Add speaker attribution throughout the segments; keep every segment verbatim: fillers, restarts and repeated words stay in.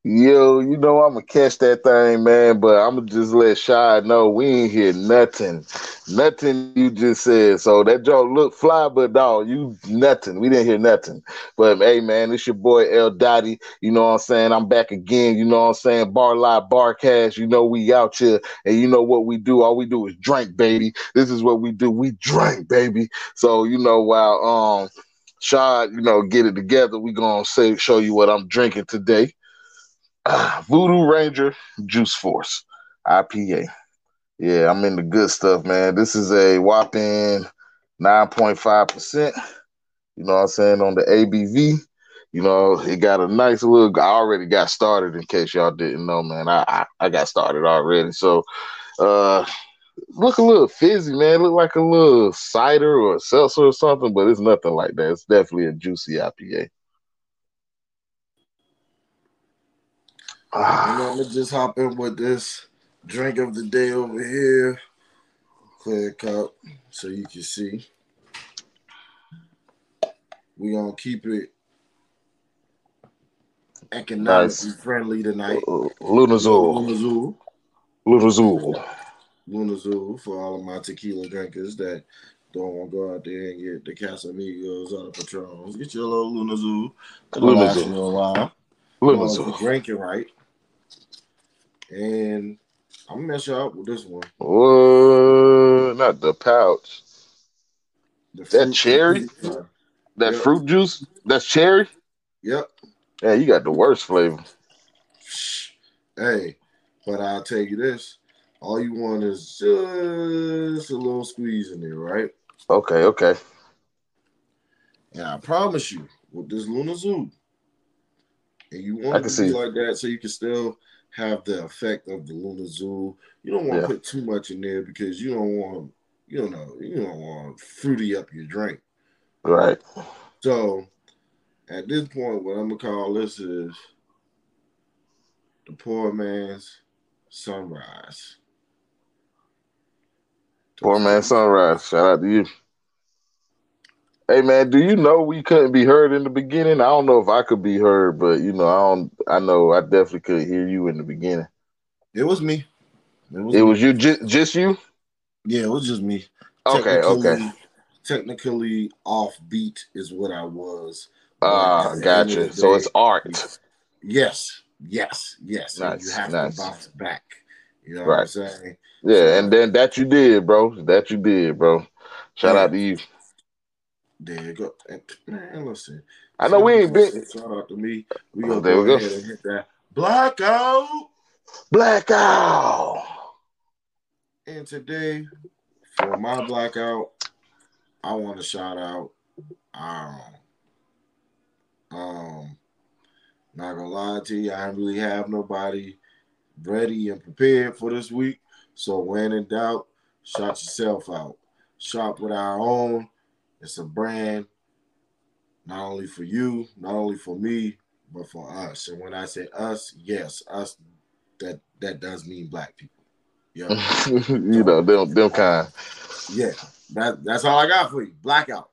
Speaker 1: Yo, you know I'm gonna catch that thing, man. But I'm gonna just let Shy know we ain't hear nothing, nothing you just said. So that joke look fly, but dog, you nothing. We didn't hear nothing. But hey, man, it's your boy L Dottie. You know what I'm saying? I'm back again. You know what I'm saying? Bar live, bar cash. You know we out here, and you know what we do. All we do is drink, baby. This is what we do. We drink, baby. So you know while um. Shy, you know, get it together. We gonna say show you what I'm drinking today. Ah, Voodoo Ranger Juice Force I P A. Yeah, I'm in the good stuff, man. This is a whopping nine point five percent. You know what I'm saying? On the A B V. You know, it got a nice little. I already got started in case y'all didn't know, man. I I, I got started already. So, uh, look a little fizzy, man. Look like a little cider or a seltzer or something, but it's nothing like that. It's definitely a juicy I P A.
Speaker 2: And
Speaker 1: Ah,
Speaker 2: I'm gonna just hop in with this drink of the day over here. Clear cup, so you can see. We gonna keep it economically
Speaker 1: nice.
Speaker 2: friendly tonight.
Speaker 1: Uh,
Speaker 2: Little
Speaker 1: Lunazul.
Speaker 2: Lunazul.
Speaker 1: Lunazul.
Speaker 2: Lunazul for all of my tequila drinkers that don't want to go out there and get the Casamigos or the Patrons. Get your little Lunazul. It'll last
Speaker 1: Lunazul.
Speaker 2: you a while. As long as
Speaker 1: Lunazul.
Speaker 2: you drink it right. And I'm gonna mess you up with this one.
Speaker 1: What? Not the pouch.
Speaker 2: The
Speaker 1: That
Speaker 2: fruit, the
Speaker 1: cherry?
Speaker 2: fruit one.
Speaker 1: That
Speaker 2: Yep.
Speaker 1: fruit juice? That's cherry?
Speaker 2: Yep.
Speaker 1: Yeah, you got the worst flavor.
Speaker 2: Hey, but I'll tell you this. All you want is just a little squeeze in there, right?
Speaker 1: Okay, okay.
Speaker 2: And I promise you, with this Luna Zoo, and you want
Speaker 1: I
Speaker 2: it
Speaker 1: can
Speaker 2: to be
Speaker 1: see.
Speaker 2: like that so you can still have the effect of the Luna Zoo. You don't want to
Speaker 1: Yeah.
Speaker 2: put too much in there because you don't want, you don't know, you don't want to fruity up your drink.
Speaker 1: Right.
Speaker 2: So at this point, what I'm gonna call this is the poor man's sunrise.
Speaker 1: Poor
Speaker 2: Toast to
Speaker 1: man
Speaker 2: you.
Speaker 1: sunrise. Shout out to you. Hey man, do you know we couldn't be heard in the beginning? I don't know if I could be heard, but you know, I don't I know I definitely could hear you in the beginning.
Speaker 2: It was me. It was
Speaker 1: It
Speaker 2: me.
Speaker 1: was you just just you?
Speaker 2: Yeah, it was just me.
Speaker 1: Okay, okay.
Speaker 2: Technically, technically off beat is what I was, but
Speaker 1: Ah,
Speaker 2: at the end of the
Speaker 1: gotcha. So it's
Speaker 2: day,
Speaker 1: art.
Speaker 2: yes, yes, yes, and you
Speaker 1: Nice,
Speaker 2: have to
Speaker 1: nice.
Speaker 2: bounce back. You know what I'm
Speaker 1: Right.
Speaker 2: saying?
Speaker 1: Yeah, and
Speaker 2: So
Speaker 1: then that you did, bro. That you did, bro. Shout
Speaker 2: yeah,
Speaker 1: out to you.
Speaker 2: there you go. And, man, listen,
Speaker 1: I know
Speaker 2: time
Speaker 1: we
Speaker 2: to
Speaker 1: ain't been.
Speaker 2: say shout out to me. We
Speaker 1: Oh,
Speaker 2: gonna
Speaker 1: there
Speaker 2: go
Speaker 1: we go.
Speaker 2: ahead and hit that blackout.
Speaker 1: Blackout.
Speaker 2: And today, for my blackout, I want to shout out. Um, um, Not gonna lie to you, I didn't really have nobody ready and prepared for this week. So when in doubt, shout yourself out. Shop with our own. It's a brand not only for you, not only for me, but for us. And when I say us, yes, us that that does mean black people. Yep.
Speaker 1: You
Speaker 2: So
Speaker 1: know, them them
Speaker 2: uh,
Speaker 1: kind.
Speaker 2: yeah, that that's all I got for you. Blackout.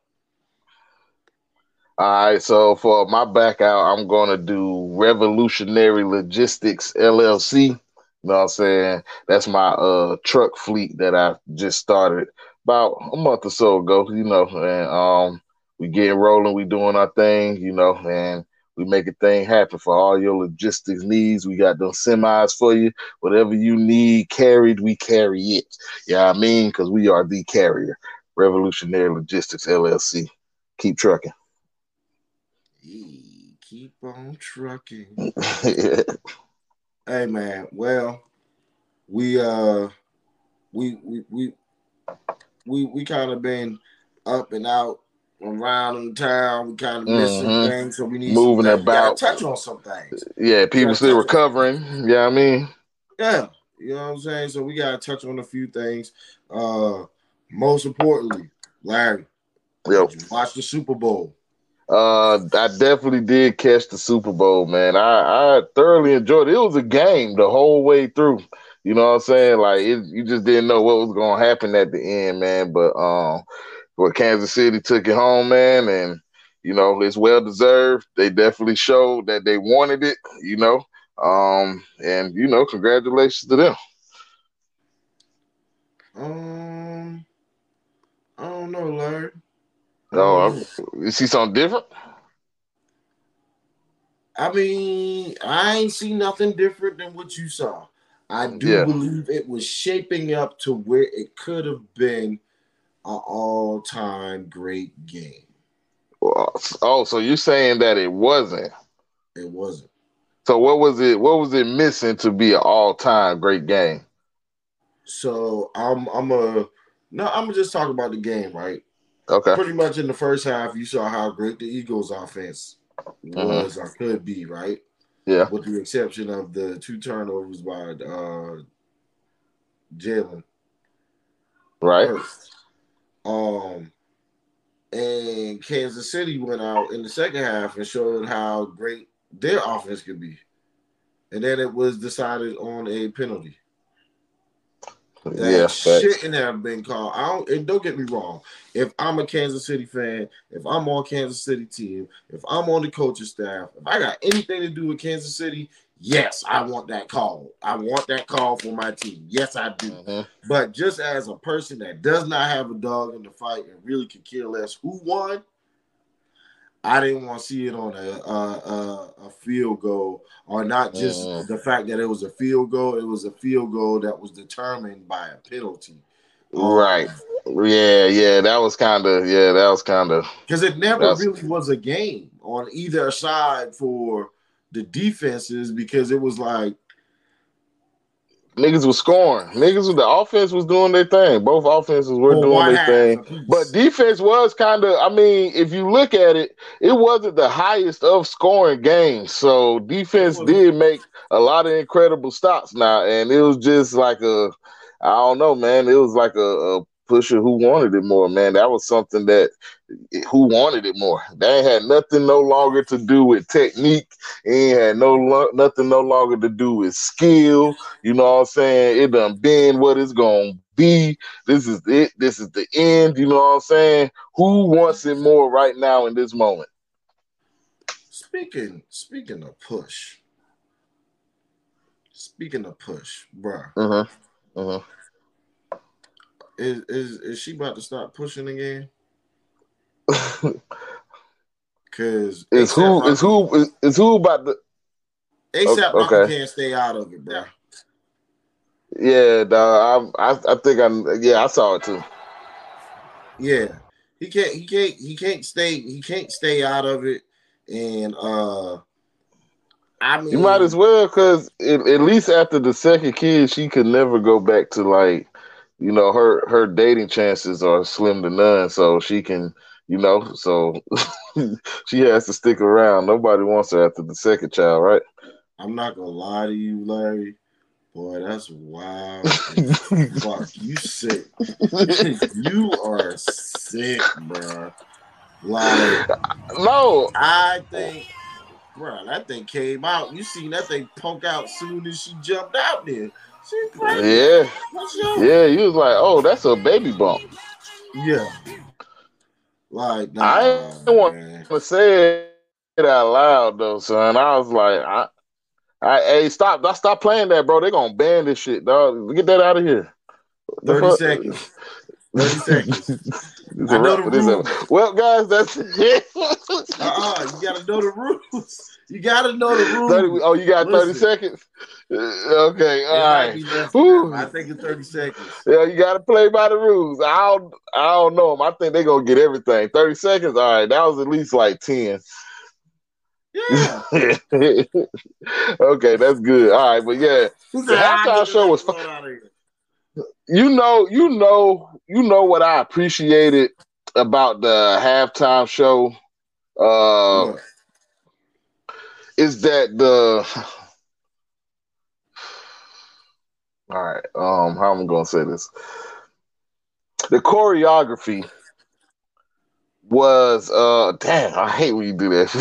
Speaker 1: All right, so for my back out, I'm gonna do Revolutionary Logistics L L C. You know what I'm saying? That's my uh truck fleet that I just started about a month or so ago, you know, and um we getting rolling, we doing our thing, you know, and we make a thing happen for all your logistics needs. We got those semis for you. Whatever you need carried, we carry it. Yeah, you know what I mean? Because we are the carrier. Revolutionary Logistics L L C. Keep trucking.
Speaker 2: Hey, keep on trucking.
Speaker 1: Yeah.
Speaker 2: Hey man, well, we uh we we we we we kind of been up and out around in town. We kind of missed some
Speaker 1: hmm
Speaker 2: things, so we need some
Speaker 1: Moving
Speaker 2: things. We got to
Speaker 1: about.
Speaker 2: touch on some things.
Speaker 1: Yeah,
Speaker 2: We
Speaker 1: people
Speaker 2: got to
Speaker 1: still
Speaker 2: touch on some
Speaker 1: recovering.
Speaker 2: things.
Speaker 1: Yeah, I mean,
Speaker 2: Yeah, you know what I'm saying. So we got to touch on a few things. Uh, most importantly, Larry,
Speaker 1: yo,
Speaker 2: did you watch the Super Bowl?
Speaker 1: uh, I definitely did catch the Super Bowl, man. I, I thoroughly enjoyed it. It was a game the whole way through. You know what I'm saying? Like it, you just didn't know what was gonna happen at the end, man. But um, but Kansas City took it home, man, and you know it's well deserved. They definitely showed that they wanted it. You know, Um, and you know, congratulations to them.
Speaker 2: Um, I don't know, Larry.
Speaker 1: Oh,
Speaker 2: Um,
Speaker 1: you see something different?
Speaker 2: I mean, I ain't see nothing different than what you saw. I do
Speaker 1: Yeah.
Speaker 2: believe it was shaping up to where it could have been an all-time great game.
Speaker 1: Oh, so you're saying that it wasn't?
Speaker 2: It wasn't.
Speaker 1: So what was it? What was it missing to be an all-time great game?
Speaker 2: So I'm I'm a no, I'm gonna just talk about the game, right?
Speaker 1: Okay.
Speaker 2: Pretty much in the first half, you saw how great the Eagles' offense
Speaker 1: Mm-hmm.
Speaker 2: was or could be, right?
Speaker 1: Yeah.
Speaker 2: With the exception of the two turnovers by uh, Jalen
Speaker 1: Right.
Speaker 2: Hurts. Um, and Kansas City went out in the second half and showed how great their offense could be. And then it was decided on a penalty
Speaker 1: Yeah.
Speaker 2: that
Speaker 1: Facts.
Speaker 2: shouldn't have been called. I don't, and don't get me wrong. If I'm a Kansas City fan, if I'm on Kansas City team, if I'm on the coaching staff, if I got anything to do with Kansas City, yes, I want that call. I want that call for my team. Yes, I do.
Speaker 1: Mm-hmm.
Speaker 2: But just as a person that does not have a dog in the fight and really could care less who won, I didn't want to see it on a, a, a field goal, or not just
Speaker 1: Mm-hmm.
Speaker 2: the fact that it was a field goal. It was a field goal that was determined by a penalty. Um,
Speaker 1: Right. Yeah. Yeah. That was kind of. Yeah. That was kind of.
Speaker 2: because it never
Speaker 1: That's
Speaker 2: really was a game on either side for the defenses, because it was like
Speaker 1: niggas was scoring. Niggas, the offense was doing their thing. Both offenses were
Speaker 2: for
Speaker 1: doing
Speaker 2: one
Speaker 1: their
Speaker 2: half
Speaker 1: thing. But
Speaker 2: apiece.
Speaker 1: defense was kind of, I mean, if you look at it, it wasn't the highest of scoring games. So
Speaker 2: It
Speaker 1: defense
Speaker 2: wasn't.
Speaker 1: did make a lot of incredible stops now. And it was just like a, I don't know, man. It was like a, a pusher who wanted it more, man. That was something that who wanted it more. They had nothing no longer to do with technique. It had no lo- nothing no longer to do with skill. You know what I'm saying? It done been what it's gonna be. This is it. This is the end. You know what I'm saying? Who wants it more right now in this moment?
Speaker 2: Speaking speaking of push, speaking of push, bruh,
Speaker 1: Uh-huh. Uh-huh.
Speaker 2: is is is she about to stop pushing again? Because
Speaker 1: is
Speaker 2: ASAP
Speaker 1: who is
Speaker 2: Rocky,
Speaker 1: who is, is who about the
Speaker 2: ASAP Rocky
Speaker 1: okay.
Speaker 2: can't stay out of it, bruh.
Speaker 1: Yeah, dog, I, I I think I yeah, I saw it too.
Speaker 2: Yeah, he can't. He can't. He can't stay. He can't stay out of it. And uh I
Speaker 1: You might as
Speaker 2: mean,
Speaker 1: well, because at, at least after the second kid, she could never go back to like, you know, her her dating chances are slim to none. So she can, you know, so she has to stick around. Nobody wants her after the second child, right?
Speaker 2: I'm not gonna lie to you, Larry. Boy, that's wild as fuck. You sick. You are sick, bro. Like,
Speaker 1: No,
Speaker 2: I think, bro, that thing came out. You seen that thing poke out soon as she jumped out there. She's pregnant.
Speaker 1: yeah,
Speaker 2: What's your?
Speaker 1: yeah. You was like, oh, that's a baby bump.
Speaker 2: Yeah. Like,
Speaker 1: I
Speaker 2: nah,
Speaker 1: didn't want
Speaker 2: man.
Speaker 1: to say it out loud though, son. I was like, I, I, hey, stop, stop playing that, bro. They gonna ban this shit, dog. Get that out of here. The
Speaker 2: thirty
Speaker 1: fuck?
Speaker 2: seconds. thirty seconds.
Speaker 1: It's
Speaker 2: I
Speaker 1: a
Speaker 2: know
Speaker 1: wrap
Speaker 2: the
Speaker 1: for this episode.
Speaker 2: rules.
Speaker 1: Well, guys, that's it.
Speaker 2: Uh-uh. You gotta know the rules. You gotta know the
Speaker 1: thirty.
Speaker 2: rules.
Speaker 1: Oh, you got thirty
Speaker 2: Listen,
Speaker 1: seconds. Uh, Okay, all
Speaker 2: it might
Speaker 1: right.
Speaker 2: be less than that, but I
Speaker 1: Whew.
Speaker 2: think it's thirty seconds.
Speaker 1: Yeah, you got to play by the rules. I don't, I don't know them. I think they're gonna get everything. Thirty seconds. All right, that was at least like ten.
Speaker 2: Yeah.
Speaker 1: Okay, that's good. All right, but yeah,
Speaker 2: He
Speaker 1: the
Speaker 2: said, I'll get
Speaker 1: halftime
Speaker 2: this
Speaker 1: show was. Fun.
Speaker 2: episode out of here.
Speaker 1: You know, you know, you know what I appreciated about the halftime show uh,
Speaker 2: What?
Speaker 1: is that the. All right, um, how am I gonna say this? The choreography was uh damn, I hate when you do that.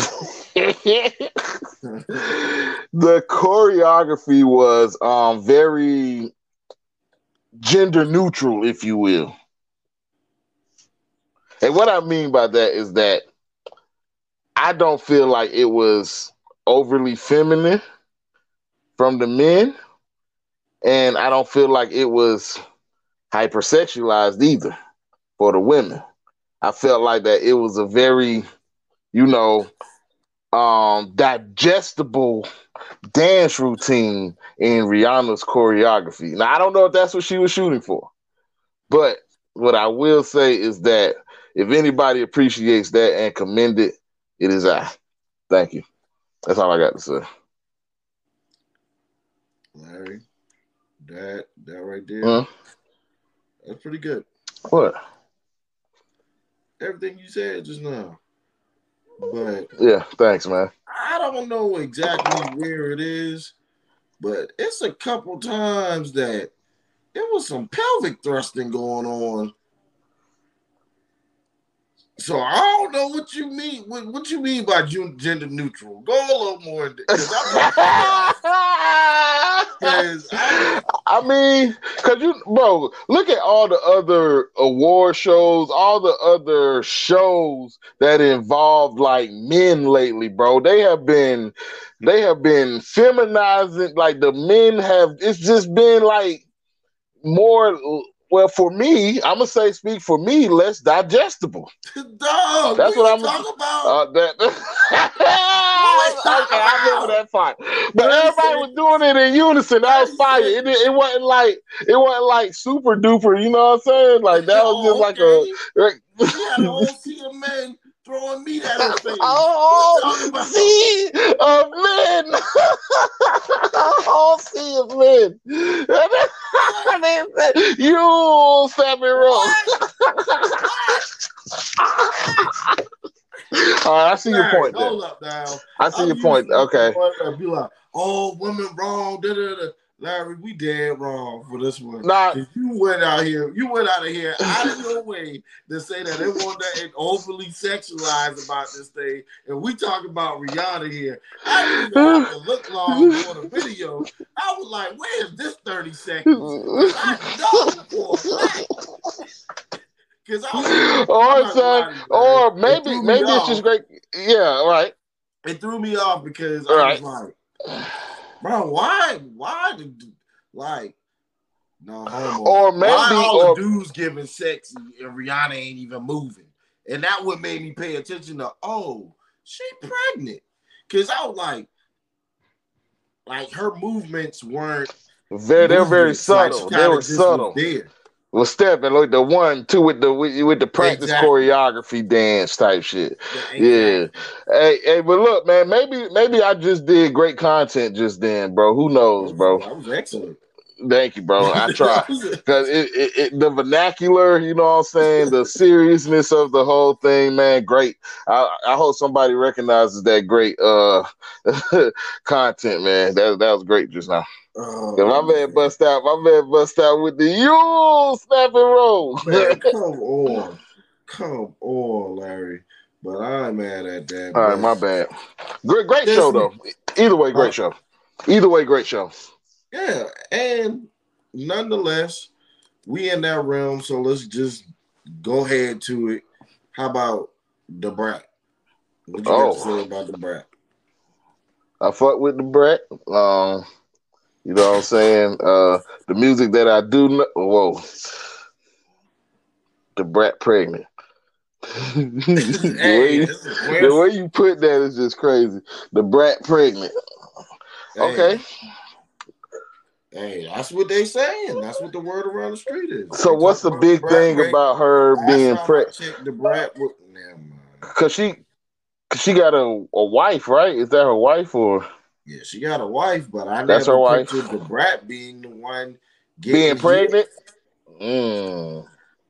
Speaker 1: The choreography was um very gender neutral, if you will. And what I mean by that is that I don't feel like it was overly feminine, from the men, and I don't feel like it was hypersexualized either for the women. I felt like that it was a very, you know, um, digestible dance routine in Rihanna's choreography. Now, I don't know if that's what she was shooting for, but what I will say is that if anybody appreciates that and commend it, it is I. Thank you. That's all I got to say.
Speaker 2: Larry, that that right there,
Speaker 1: uh
Speaker 2: that's pretty good.
Speaker 1: What?
Speaker 2: Everything you said just now. But
Speaker 1: yeah, thanks, man.
Speaker 2: I don't know exactly where it is, but it's a couple times that there was some pelvic thrusting going on. So I don't know what you mean. What, what you mean by gender neutral? Go a little more. Because
Speaker 1: I, I mean, because you, bro, look at all the other award shows, all the other shows that involve like men lately, bro. They have been, they have been feminizing. Like the men have. It's just been like more. Well, for me, I'm gonna say, speak for me, less digestible.
Speaker 2: Dog,
Speaker 1: that's what, what I'm
Speaker 2: talking about.
Speaker 1: Uh, that, okay, I remember that part. But what everybody was doing it in unison. That was fire. It, it wasn't like it wasn't like super duper. You know what I'm saying? Like that was just
Speaker 2: oh,
Speaker 1: like
Speaker 2: a. We had a whole sea of men throwing meat at her face.
Speaker 1: Oh, sea of men. Oh, sea of men. You, Sammy Rose. All right, I see
Speaker 2: Larry,
Speaker 1: your point.
Speaker 2: Hold
Speaker 1: there.
Speaker 2: up now.
Speaker 1: I see
Speaker 2: I'm
Speaker 1: your point. Okay.
Speaker 2: Be like, oh, women wrong. Da, da, da. Larry, we dead wrong for this one.
Speaker 1: Nah.
Speaker 2: You went out here, you went out of here out of your way to say that it wasn't that overly sexualized about this thing. And we talk about Rihanna here. I didn't even have to look long for the video. I was like, where's this thirty seconds? I know for a fact. Because I was,
Speaker 1: or son, you, or maybe it maybe it's just great. Yeah, right.
Speaker 2: It threw me off because I right. was like, bro, why, why did like no homo?
Speaker 1: Or maybe
Speaker 2: why all
Speaker 1: or,
Speaker 2: the dudes giving sex and Rihanna ain't even moving? And that would made me pay attention to, oh, she pregnant. Cause I was like, like her movements weren't
Speaker 1: very they're very subtle.
Speaker 2: Like
Speaker 1: they were subtle.
Speaker 2: There.
Speaker 1: Well, stepping like the one, two with the with, with the practice exactly. choreography dance type shit. Yeah, exactly. yeah. Hey, hey, but look, man, maybe maybe I just did great content just then, bro. Who knows, bro?
Speaker 2: That was excellent.
Speaker 1: Thank you, bro. I try because it, it, it, the vernacular, you know what I'm saying, the seriousness of the whole thing, man. Great. I, I hope somebody recognizes that great uh content, man. That that was great just now. Oh, my man, man bust out. My man bust out with the you snap and roll.
Speaker 2: Man, come on, come on, Larry. But I'm mad at that.
Speaker 1: All right, my bad. Great, great this show though. Either way, great show. Either way, great show.
Speaker 2: Yeah, and nonetheless, we in that realm. So let's just go ahead to it. How about the Brat? What you oh. got to say about the Brat?
Speaker 1: I fuck with the Brat. Um. You know what I'm saying? Uh, the music that I do know, whoa, the Brat pregnant. the,
Speaker 2: hey,
Speaker 1: way you, the way you put that is just crazy. The Brat pregnant.
Speaker 2: Hey. Okay. Hey, that's what they saying. That's what the word around the street is.
Speaker 1: So they what's the big the thing pregnant. About her last being pregnant?
Speaker 2: The Brat,
Speaker 1: because she, cause she got a, a wife, right? Is that her wife or?
Speaker 2: Yeah, she got a wife, but I
Speaker 1: That's
Speaker 2: never
Speaker 1: her wife.
Speaker 2: pictured the Brat being the one
Speaker 1: being pregnant. Mm.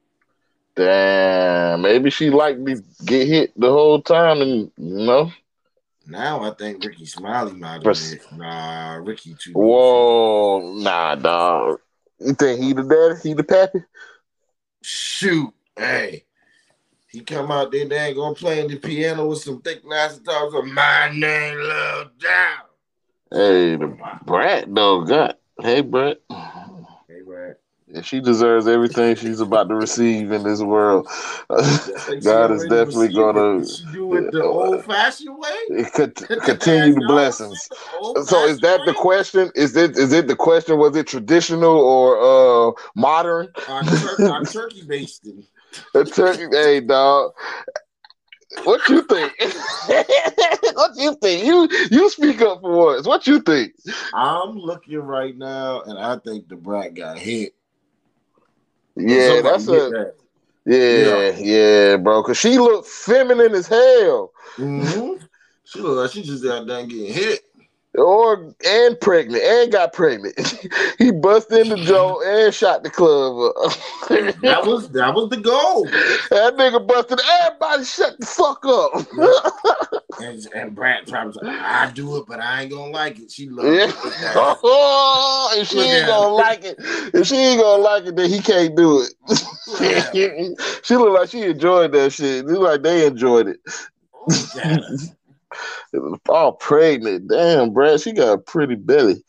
Speaker 1: Damn, maybe she liked to get hit the whole time, and you know.
Speaker 2: Now I think Ricky Smiley might have been. Nah, Ricky too.
Speaker 1: Whoa, nah, dog. You think he the daddy? He the pappy?
Speaker 2: Shoot, hey. He come out there, they ain't gonna play the piano with some thick nasty talks of my name, Lil Down.
Speaker 1: Hey, the Brat though, God. Hey, Brat.
Speaker 2: Hey, Brat.
Speaker 1: And she deserves everything she's about to receive in this world.
Speaker 2: Just like she
Speaker 1: God is
Speaker 2: already
Speaker 1: definitely
Speaker 2: received it.
Speaker 1: going
Speaker 2: Did she do it the old fashioned way?
Speaker 1: to continue
Speaker 2: As
Speaker 1: the
Speaker 2: y'all would say,
Speaker 1: blessings.
Speaker 2: the old
Speaker 1: So, is
Speaker 2: fashioned
Speaker 1: that the
Speaker 2: way?
Speaker 1: question? Is it is it the question? Was it traditional or uh, modern?
Speaker 2: Our, tur- our turkey basting.
Speaker 1: A turkey, hey dog. What you think? What you think? You you speak up for us. What you think?
Speaker 2: I'm looking right now, and I think the brat got hit. Or
Speaker 1: Yeah,
Speaker 2: somebody
Speaker 1: that's
Speaker 2: hit
Speaker 1: a
Speaker 2: that. Yeah.
Speaker 1: yeah, yeah, bro. Cause she looked feminine as hell.
Speaker 2: Mm-hmm. She look like she just got done getting hit.
Speaker 1: Or and pregnant and got pregnant. He busted in the jaw and shot the club up.
Speaker 2: That was that was the goal.
Speaker 1: That nigga busted. Everybody shut the fuck up.
Speaker 2: Yep. And and Brad probably like, I do it, but I ain't gonna like it. She loved
Speaker 1: Yeah.
Speaker 2: it. Look at her.
Speaker 1: If she
Speaker 2: Look
Speaker 1: ain't
Speaker 2: at
Speaker 1: gonna
Speaker 2: her.
Speaker 1: like it, if she ain't gonna like it, then he can't do
Speaker 2: Look at her.
Speaker 1: it. She look like she enjoyed that shit. It look like they enjoyed it.
Speaker 2: Look at her.
Speaker 1: All pregnant. Damn, Brad, she got a pretty belly.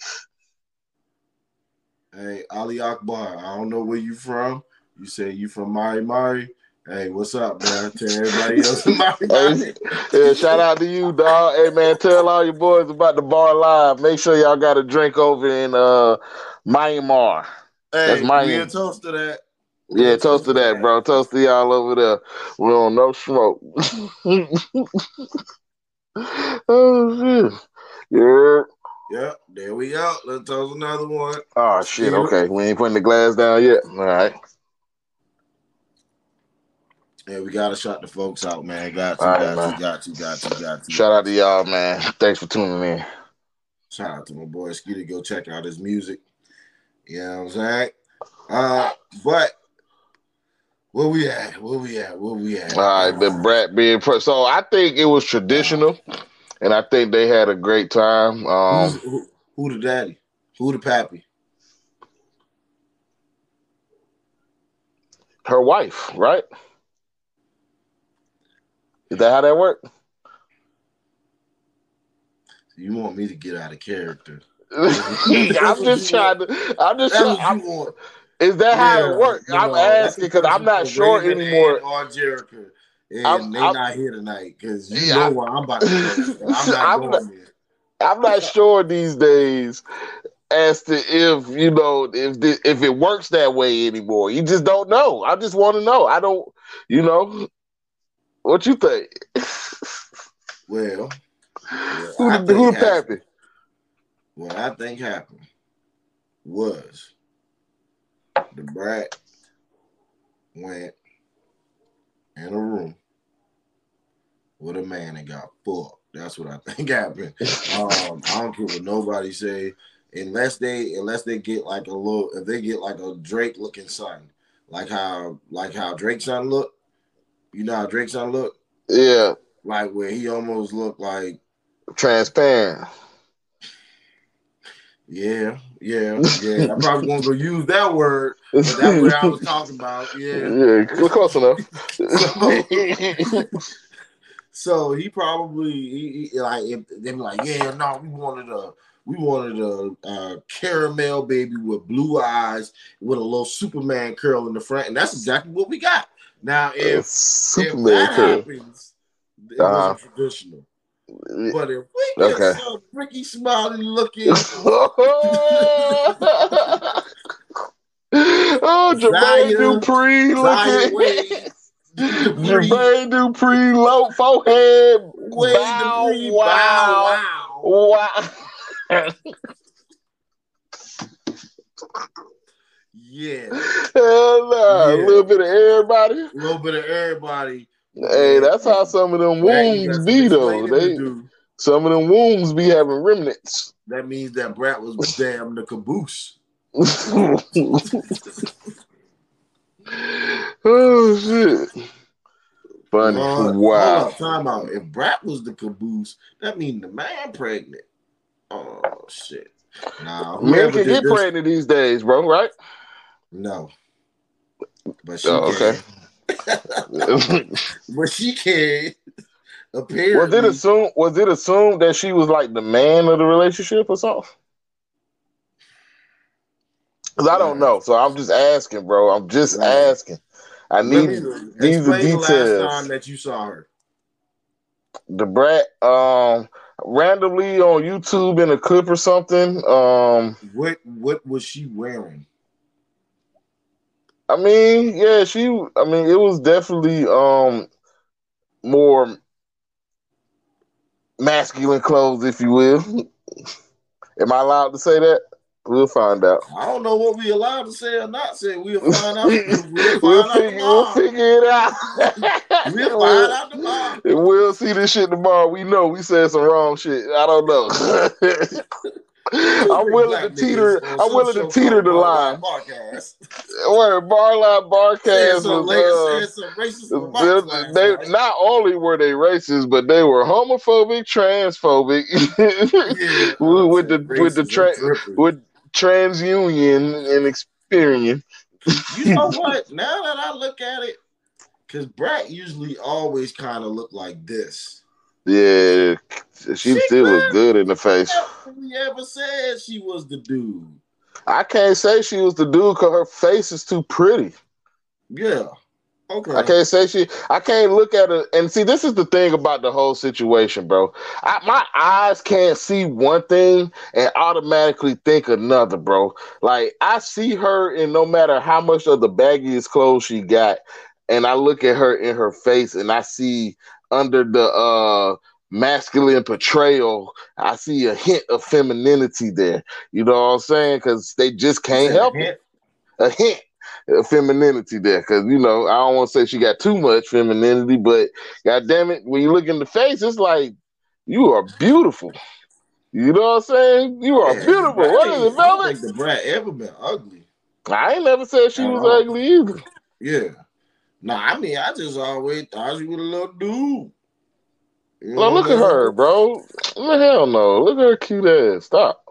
Speaker 2: Hey, Ali Akbar, I don't know where you from. You say you from Mari Mari. Hey, what's up, bro? Tell everybody else in Mari Mari.
Speaker 1: Hey, yeah, shout out to you, dog. Hey, man, tell all your boys about the bar live. Make sure y'all got a drink over in uh, Myanmar. That's
Speaker 2: Hey, we
Speaker 1: Myanmar.
Speaker 2: in toast to that. We
Speaker 1: Yeah,
Speaker 2: in
Speaker 1: toast to that, bro. Toast to y'all over there. We don't no smoke. Oh, shit. Yeah.
Speaker 2: Yep, there we go. Let's toast another one.
Speaker 1: Oh, shit.
Speaker 2: Still.
Speaker 1: Okay. We ain't putting the glass down yet. All right.
Speaker 2: Yeah, we gotta shout the folks out, man. Got to,
Speaker 1: All right,
Speaker 2: got
Speaker 1: man.
Speaker 2: to, got to, got to, got to.
Speaker 1: Shout out to y'all, man. Thanks for tuning in.
Speaker 2: Shout out to my boy Skeeter. Go check out his music. You know what I'm saying? Uh, but where we at? Where we at? Where we at?
Speaker 1: All right, the brat being pro- so I think it was traditional, and I think they had a great time. Um,
Speaker 2: Who's, who, who the daddy? Who the pappy?
Speaker 1: her wife, right? Is that how that worked?
Speaker 2: You want me to get out of character?
Speaker 1: I'm just trying to. I'm just
Speaker 2: That's
Speaker 1: trying.
Speaker 2: what
Speaker 1: I'm,
Speaker 2: you want.
Speaker 1: Is that
Speaker 2: Yeah,
Speaker 1: how it works?
Speaker 2: you
Speaker 1: I'm
Speaker 2: know, that's
Speaker 1: asking
Speaker 2: the
Speaker 1: because I'm
Speaker 2: person
Speaker 1: not
Speaker 2: for
Speaker 1: sure
Speaker 2: Raven
Speaker 1: anymore.
Speaker 2: and or Jericho, and
Speaker 1: I'm,
Speaker 2: they
Speaker 1: I'm,
Speaker 2: not here tonight because you
Speaker 1: yeah,
Speaker 2: know where I'm about to go. And I'm not
Speaker 1: I'm
Speaker 2: going
Speaker 1: not,
Speaker 2: there.
Speaker 1: I'm not sure these days as to if you know if the, if it works that way anymore. You just don't know. I just want to know. I don't. You know what you think?
Speaker 2: Well, what
Speaker 1: Who
Speaker 2: I
Speaker 1: the
Speaker 2: think
Speaker 1: who the
Speaker 2: happened,
Speaker 1: pappy?
Speaker 2: what I think happened was the brat went in a room with a man and got fucked. That's what I think happened. Um, I don't care what nobody say, unless they unless they get like a little, if they get like a Drake looking son, like how like how Drake's son look. You know how Drake's son look?
Speaker 1: Yeah,
Speaker 2: Like where he almost looked like
Speaker 1: transparent.
Speaker 2: yeah, yeah, yeah. I probably won't go use that word, but that's what I was talking about. Yeah.
Speaker 1: Yeah, close enough.
Speaker 2: so, so he probably he, he, like if they be like, yeah, no, we wanted a we wanted a, a caramel baby with blue eyes with a little Superman curl in the front, and that's exactly what we got. Now, if if
Speaker 1: Superman
Speaker 2: that
Speaker 1: curl.
Speaker 2: happens, it
Speaker 1: Uh-huh.
Speaker 2: wasn't traditional. But if we get
Speaker 1: Okay.
Speaker 2: some Ricky Smiley looking,
Speaker 1: oh, Jermaine
Speaker 2: Zaya,
Speaker 1: Dupri
Speaker 2: Zaya
Speaker 1: looking.
Speaker 2: Wade, Dupree,
Speaker 1: Jermaine Dupri, low forehead,
Speaker 2: Wade
Speaker 1: bow
Speaker 2: Dupree,
Speaker 1: wow,
Speaker 2: bow
Speaker 1: wow.
Speaker 2: Yeah.
Speaker 1: Hell nah.
Speaker 2: Yeah.
Speaker 1: A little bit of everybody.
Speaker 2: A little bit of everybody.
Speaker 1: Hey,
Speaker 2: Yeah.
Speaker 1: that's how some of them
Speaker 2: Brad, you
Speaker 1: wombs
Speaker 2: got some
Speaker 1: be though.
Speaker 2: explaining
Speaker 1: They
Speaker 2: to do.
Speaker 1: some of them wombs be having remnants.
Speaker 2: That means that Brad was damn the caboose.
Speaker 1: Oh shit. Funny.
Speaker 2: Uh,
Speaker 1: Wow.
Speaker 2: hold up, time out. If Brad was the caboose, that means the man pregnant. Oh shit. Nah,
Speaker 1: Men
Speaker 2: whoever
Speaker 1: can
Speaker 2: did
Speaker 1: get
Speaker 2: this,
Speaker 1: pregnant these days, bro, right?
Speaker 2: no. But she
Speaker 1: Oh,
Speaker 2: can.
Speaker 1: okay.
Speaker 2: But she can.
Speaker 1: was
Speaker 2: Apparently.
Speaker 1: it assumed was it assumed that she was like the man of the relationship or something? Cause I don't
Speaker 2: Uh,
Speaker 1: know, so I'm just asking, bro. I'm just
Speaker 2: right.
Speaker 1: asking. I
Speaker 2: Let
Speaker 1: need
Speaker 2: me
Speaker 1: need the
Speaker 2: explain the last time
Speaker 1: details.
Speaker 2: that you saw her.
Speaker 1: The brat, um, randomly on YouTube in a clip or something. Um,
Speaker 2: What what was she wearing?
Speaker 1: I mean, yeah, she. I mean, it was definitely um more masculine clothes, if you will. Am I allowed to say that? We'll find out.
Speaker 2: I don't know what we allowed to say or not say. We'll find out. We'll
Speaker 1: we'll
Speaker 2: find out
Speaker 1: figure we'll
Speaker 2: tomorrow.
Speaker 1: figure it out.
Speaker 2: We'll find
Speaker 1: we'll,
Speaker 2: out tomorrow.
Speaker 1: we'll see this shit tomorrow. We know we said some wrong shit. I don't know.
Speaker 2: Two
Speaker 1: I'm
Speaker 2: big
Speaker 1: willing to
Speaker 2: black niggas
Speaker 1: teeter.
Speaker 2: on
Speaker 1: I'm
Speaker 2: some
Speaker 1: willing to
Speaker 2: show
Speaker 1: teeter
Speaker 2: called
Speaker 1: the
Speaker 2: Barline
Speaker 1: line.
Speaker 2: Barcast.
Speaker 1: Where Barline
Speaker 2: Said
Speaker 1: Barcast
Speaker 2: some
Speaker 1: was,
Speaker 2: late,
Speaker 1: uh,
Speaker 2: said some racist remarks last
Speaker 1: they
Speaker 2: night.
Speaker 1: not only were they racist, but they were homophobic, transphobic,
Speaker 2: Yeah, uh,
Speaker 1: with
Speaker 2: said
Speaker 1: the with the
Speaker 2: racist. They
Speaker 1: tra-
Speaker 2: tripping.
Speaker 1: with transunion and experience.
Speaker 2: You know what? Now that I look at it, because Brat usually always kind of look like this.
Speaker 1: Yeah, she
Speaker 2: She
Speaker 1: still looked good in the face.
Speaker 2: never ever said she was the dude.
Speaker 1: I can't say she was the dude because her face is too pretty.
Speaker 2: Yeah. Okay.
Speaker 1: I can't say she. I can't look at her and see. This is the thing about the whole situation, bro. I, my eyes can't see one thing and automatically think another, bro. Like I see her, and no matter how much of the baggiest clothes she got, and I look at her in her face, and I see under the uh masculine portrayal, I see a hint of femininity there. You know what I'm saying? Because they just
Speaker 2: You
Speaker 1: can't
Speaker 2: said a
Speaker 1: help it.
Speaker 2: hint?
Speaker 1: A hint of femininity there, because you know I don't want to say she got too much femininity, but god damn it, when you look in the face, it's like you are beautiful. You know what I'm saying? You are
Speaker 2: Yeah, the
Speaker 1: beautiful.
Speaker 2: Brat
Speaker 1: What is
Speaker 2: ain't,
Speaker 1: it,
Speaker 2: I don't
Speaker 1: Velvet?
Speaker 2: think the Brat ever been ugly
Speaker 1: I ain't never said she
Speaker 2: at
Speaker 1: was
Speaker 2: all.
Speaker 1: ugly either.
Speaker 2: Yeah. Nah, I mean, I just always thought she was a little dude. You
Speaker 1: No,
Speaker 2: know
Speaker 1: look
Speaker 2: what
Speaker 1: at
Speaker 2: I
Speaker 1: her, bro. No, hell no. Look at her cute ass. Stop.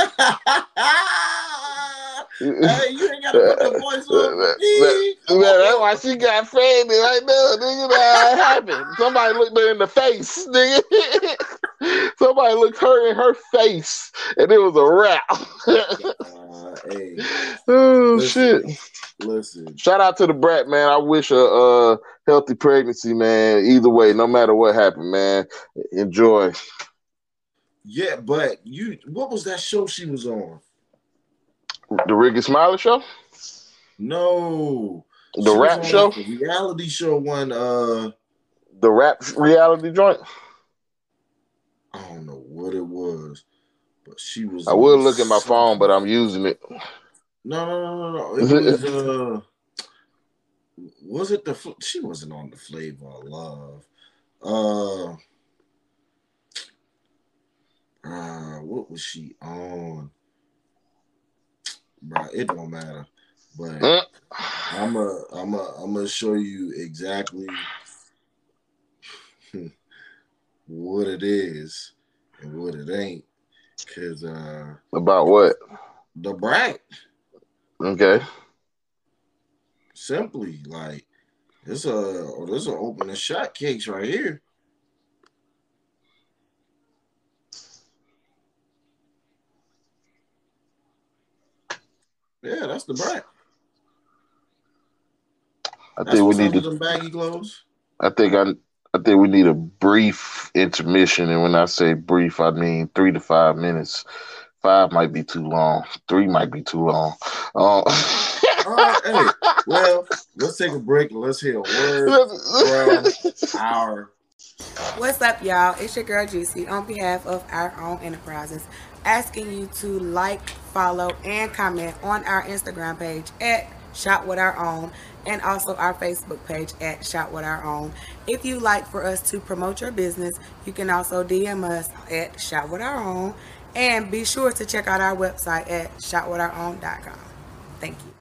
Speaker 2: Hey, you ain't gotta put the voice on for
Speaker 1: That-
Speaker 2: me. Come
Speaker 1: that- that's
Speaker 2: on.
Speaker 1: why she got faded right now, nigga. That happened. Somebody looked her in the face, nigga. Somebody looked her in her face, and it was a wrap.
Speaker 2: Uh, hey,
Speaker 1: Oh
Speaker 2: listen,
Speaker 1: shit!
Speaker 2: listen.
Speaker 1: Shout out to the brat, man. I wish a uh, healthy pregnancy, man. Either way, no matter what happened, man. Enjoy.
Speaker 2: Yeah, but you, what was that show she was on?
Speaker 1: The Ricky Smiley show?
Speaker 2: No,
Speaker 1: The
Speaker 2: she was
Speaker 1: rap
Speaker 2: on
Speaker 1: show?
Speaker 2: like a reality show one. Uh,
Speaker 1: The rap reality joint?
Speaker 2: I don't know what it was, but she was
Speaker 1: I
Speaker 2: on
Speaker 1: will look at my phone, but
Speaker 2: something.
Speaker 1: I'm using it.
Speaker 2: No, no, no, no, no. It was uh, was it the? Fl- She wasn't on the Flavor of Love. Uh, uh, what was she on? Bro, it don't matter. But
Speaker 1: Mm.
Speaker 2: I'm a, I'm a, I'm gonna show you exactly what it is and what it ain't. Cause uh,
Speaker 1: About what?
Speaker 2: the Brat,
Speaker 1: Okay.
Speaker 2: simply like this a, oh, this a opening shot cakes right here. Yeah, that's the Brat.
Speaker 1: I
Speaker 2: That's
Speaker 1: think we
Speaker 2: what's
Speaker 1: need
Speaker 2: under
Speaker 1: to.
Speaker 2: them baggy clothes.
Speaker 1: I think I. I think we need a brief intermission, and when I say brief, I mean three to five minutes. Five might be too long. Three might be too long. Uh,
Speaker 2: Uh, hey, well, let's take a break and let's hear a word from our.
Speaker 3: What's up, y'all? It's your girl Juicy on behalf of Our Own Enterprises, asking you to like, follow, and comment on our Instagram page at Shop With Our Own and also our Facebook page at Shop With Our Own. If you like for us to promote your business, you can also D M us at Shop With Our Own, and be sure to check out our website at shop with our own dot com. Thank you.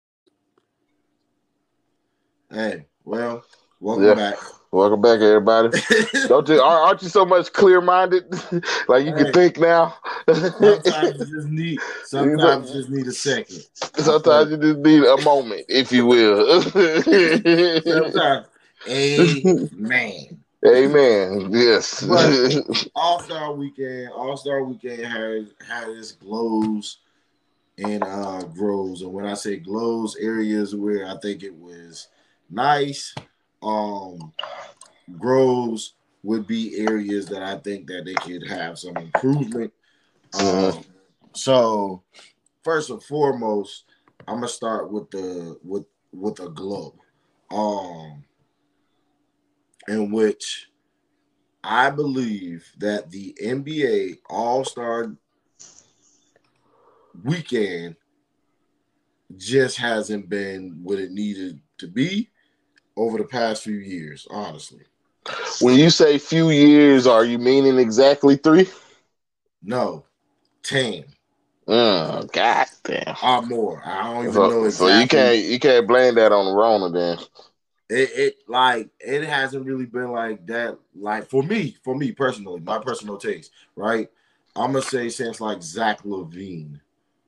Speaker 2: Hey, well, welcome
Speaker 1: yeah.
Speaker 2: back.
Speaker 1: Welcome back, everybody. Don't you aren't you so much clear minded? Like you
Speaker 2: Hey,
Speaker 1: can think now.
Speaker 2: sometimes you just need sometimes you just need a second.
Speaker 1: Sometimes you just need a moment, if you will.
Speaker 2: Sometimes, amen.
Speaker 1: Amen. Yes.
Speaker 2: But All Star Weekend, All Star Weekend had had its glows in uh, Groves. And when I say Groves, areas where I think it was nice, um, Groves would be areas that I think that they could have some improvement.
Speaker 1: Mm-hmm.
Speaker 2: Um, so first and foremost, I'm gonna start with the with with a globe, um, in which I believe that the N B A All Star weekend just hasn't been what it needed to be over the past few years, honestly.
Speaker 1: When you say few years, are you meaning exactly three?
Speaker 2: No, ten.
Speaker 1: Mm, God damn.
Speaker 2: Or more. I don't even know
Speaker 1: So, so you
Speaker 2: exactly.
Speaker 1: can't you can't blame that on the Rona then.
Speaker 2: It, it like it hasn't really been like that. Like for me, for me personally, my personal taste, right? I'm gonna say since like Zach LaVine.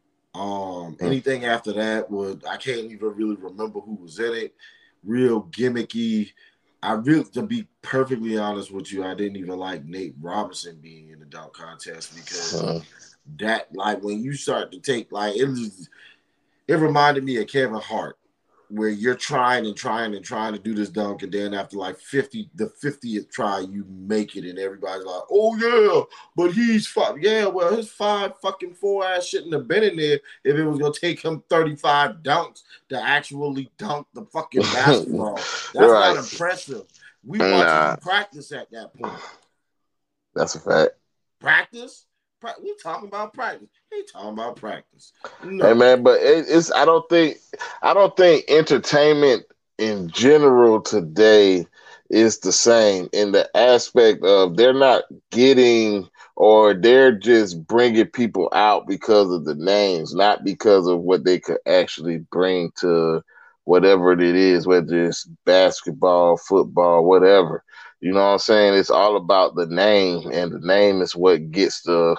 Speaker 2: Um,
Speaker 1: Mm.
Speaker 2: anything after that would I can't even really remember who was in it. Real gimmicky. I really, to be perfectly honest with you, I didn't even like Nate Robinson being in the dunk contest because
Speaker 1: Mm.
Speaker 2: that, like, when you start to take, like, it was, it reminded me of Kevin Hart, where you're trying and trying and trying to do this dunk, and then after like fifty, the fiftieth try, you make it, and everybody's like, "Oh yeah, but he's five. Yeah, well, his five fucking four ass shouldn't have been in there if it was gonna take him thirty-five dunks to actually dunk the fucking basketball. That's
Speaker 1: Right.
Speaker 2: not impressive. We watching
Speaker 1: Nah,
Speaker 2: you practice at that point.
Speaker 1: that's a fact.
Speaker 2: Practice? Pra- we talking about practice. He talking about practice. No.
Speaker 1: Hey man, but it, it's I don't think I don't think entertainment in general today is the same in the aspect of they're not getting or they're just bringing people out because of the names, not because of what they could actually bring to whatever it is, whether it's basketball, football, whatever. You know what I'm saying? It's all about the name, and the name is what gets the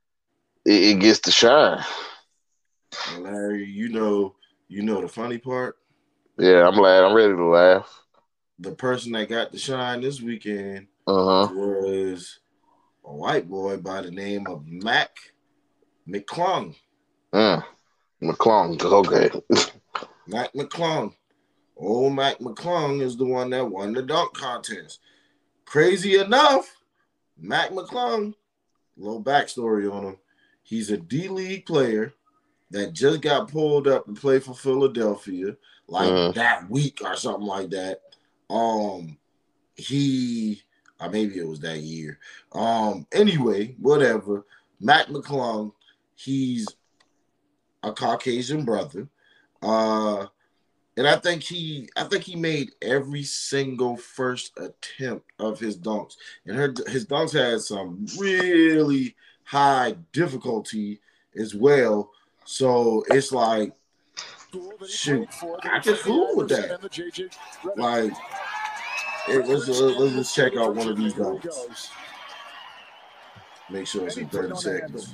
Speaker 1: it, it gets to shine.
Speaker 2: And Larry, you know, you know the funny part.
Speaker 1: Yeah, I'm glad. I'm ready to laugh.
Speaker 2: The person that got the shine this weekend
Speaker 1: Uh huh.
Speaker 2: was a white boy by the name of Mac McClung.
Speaker 1: Mm. McClung. Okay.
Speaker 2: Mac McClung. Old Mac McClung is the one that won the dunk contest. Crazy enough, Mac McClung, little backstory on him. He's a D League player that just got pulled up and played for Philadelphia like
Speaker 1: Mm.
Speaker 2: that week or something like that. Um, he, or maybe it was that year. Um, anyway, whatever. Mac McClung, he's a Caucasian brother. Uh, and I think he, I think he made every single first attempt of his dunks, and her, his dunks had some really high difficulty as well. So it's like, shoot, I can fool with that. Like, it was. Uh, let's just check out one of these dunks. Make sure it's in thirty seconds.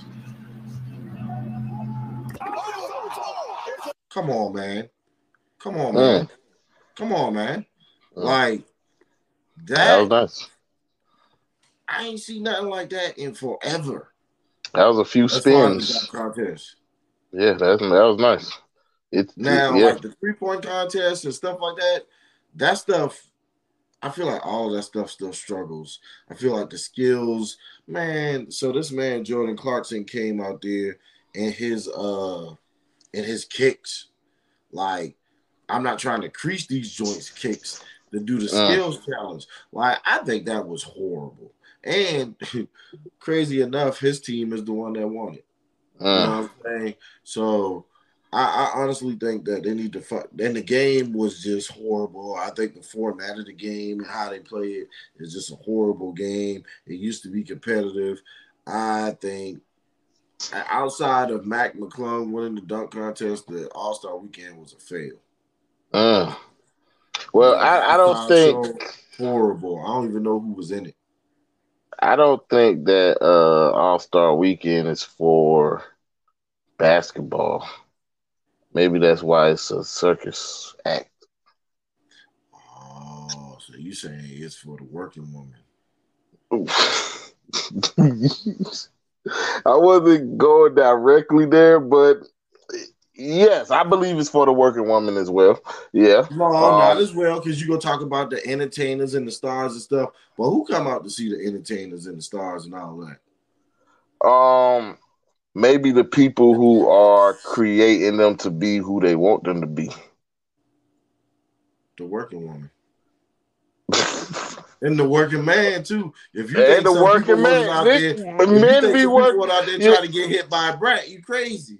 Speaker 2: Come on, man. Come on, man.
Speaker 1: Mm.
Speaker 2: Come on, man.
Speaker 1: Mm.
Speaker 2: Like
Speaker 1: That
Speaker 2: that.
Speaker 1: was nice.
Speaker 2: I ain't seen nothing like that in forever.
Speaker 1: That was a few
Speaker 2: As far as the
Speaker 1: spins.
Speaker 2: dunk contest.
Speaker 1: Yeah, that that was nice. It,
Speaker 2: Now,
Speaker 1: it yeah.
Speaker 2: like the three point contest and stuff like that, that stuff, I feel like all of that stuff still struggles. I feel like the skills, man. So this man Jordan Clarkson came out there and his uh and his kicks, like, I'm not trying to crease these joints kicks to do the
Speaker 1: Mm.
Speaker 2: skills challenge. Like, I think that was horrible. And crazy enough, his team is the one that won it. You
Speaker 1: Mm.
Speaker 2: know what I'm saying? So I, I honestly think that they need to fuck. And the game was just horrible. I think the format of the game and how they play it is just a horrible game. It used to be competitive. I think outside of Mac McClung winning the dunk contest, the All Star Weekend was a fail.
Speaker 1: Mm. Well,
Speaker 2: The
Speaker 1: I, I don't
Speaker 2: halftime
Speaker 1: think
Speaker 2: show, horrible. I don't even know who was in it.
Speaker 1: I don't think that uh, All Star Weekend is for basketball. Maybe that's why it's a circus act.
Speaker 2: Oh, so you saying it's for the working woman?
Speaker 1: I wasn't going directly there, but Yes, I believe it's for the working woman as well. Yeah.
Speaker 2: No,
Speaker 1: Um,
Speaker 2: not as well, because you're gonna talk about the entertainers and the stars and stuff. But who come out to see the entertainers and the stars and all that?
Speaker 1: um, maybe the people who are creating them to be who they want them to be.
Speaker 2: The working woman. And the working man too. If you
Speaker 1: And
Speaker 2: think
Speaker 1: the
Speaker 2: some
Speaker 1: working
Speaker 2: people
Speaker 1: man,
Speaker 2: was out
Speaker 1: men,
Speaker 2: there,
Speaker 3: Yeah.
Speaker 2: if you
Speaker 1: men
Speaker 2: think
Speaker 1: be
Speaker 2: some
Speaker 1: working.
Speaker 2: people out there
Speaker 1: Yeah.
Speaker 2: trying to get hit by a brat, you crazy.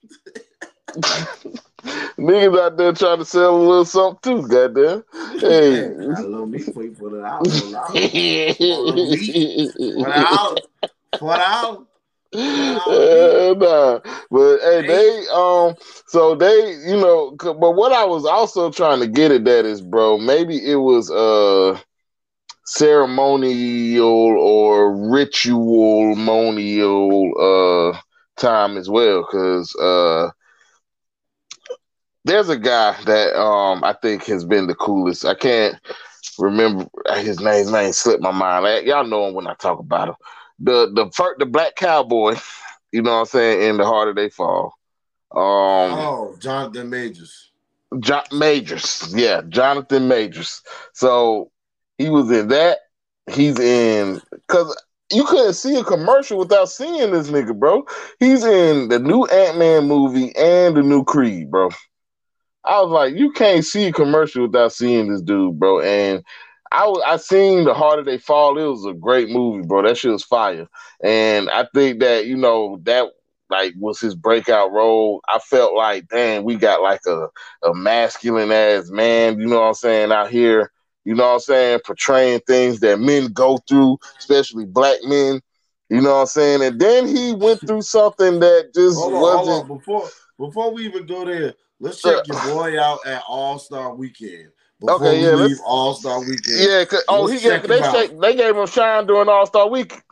Speaker 1: Niggas out there trying to sell a little something too, goddamn. Hey.
Speaker 2: Hey, got a little meat for you for the hour, for the hour. For the meat, for the hour, for the hour.
Speaker 1: Uh, nah, but hey, they um, so they, you know, c- but what I was also trying to get at that is, bro, maybe it was uh ceremonial or ritual monial uh time as well, because uh there's a guy that um I think has been the coolest. I can't remember his name. His name slipped my mind. Like, y'all know him when I talk about him. The the first, the black cowboy. You know what I'm saying? In The Harder They Fall. Um,
Speaker 2: Oh, Jonathan Majors.
Speaker 1: John Majors. Yeah, Jonathan Majors. So he was in that. He's in, because you couldn't see a commercial without seeing this nigga, bro. He's in the new Ant-Man movie and the new Creed, bro. I was like, you can't see a commercial without seeing this dude, bro. And I was, I seen The Harder They Fall. It was a great movie, bro. That shit was fire. And I think that, you know, that like was his breakout role. I felt like, damn, we got like a, a masculine ass man, you know what I'm saying, out here, you know what I'm saying, portraying things that men go through, especially black men. You know what I'm saying? And then he went through something that just
Speaker 2: Hold on,
Speaker 1: wasn't.
Speaker 2: hold on. Before before we even go there, let's
Speaker 1: Uh,
Speaker 2: check your boy out at All Star Weekend. Before
Speaker 1: okay,
Speaker 2: we
Speaker 1: yeah,
Speaker 2: leave
Speaker 1: let's.
Speaker 2: All Star Weekend,
Speaker 1: Yeah, 'cause- oh,
Speaker 2: let's
Speaker 1: he gave
Speaker 2: check
Speaker 1: they
Speaker 2: him out.
Speaker 1: shake, they gave him shine during All Star Week.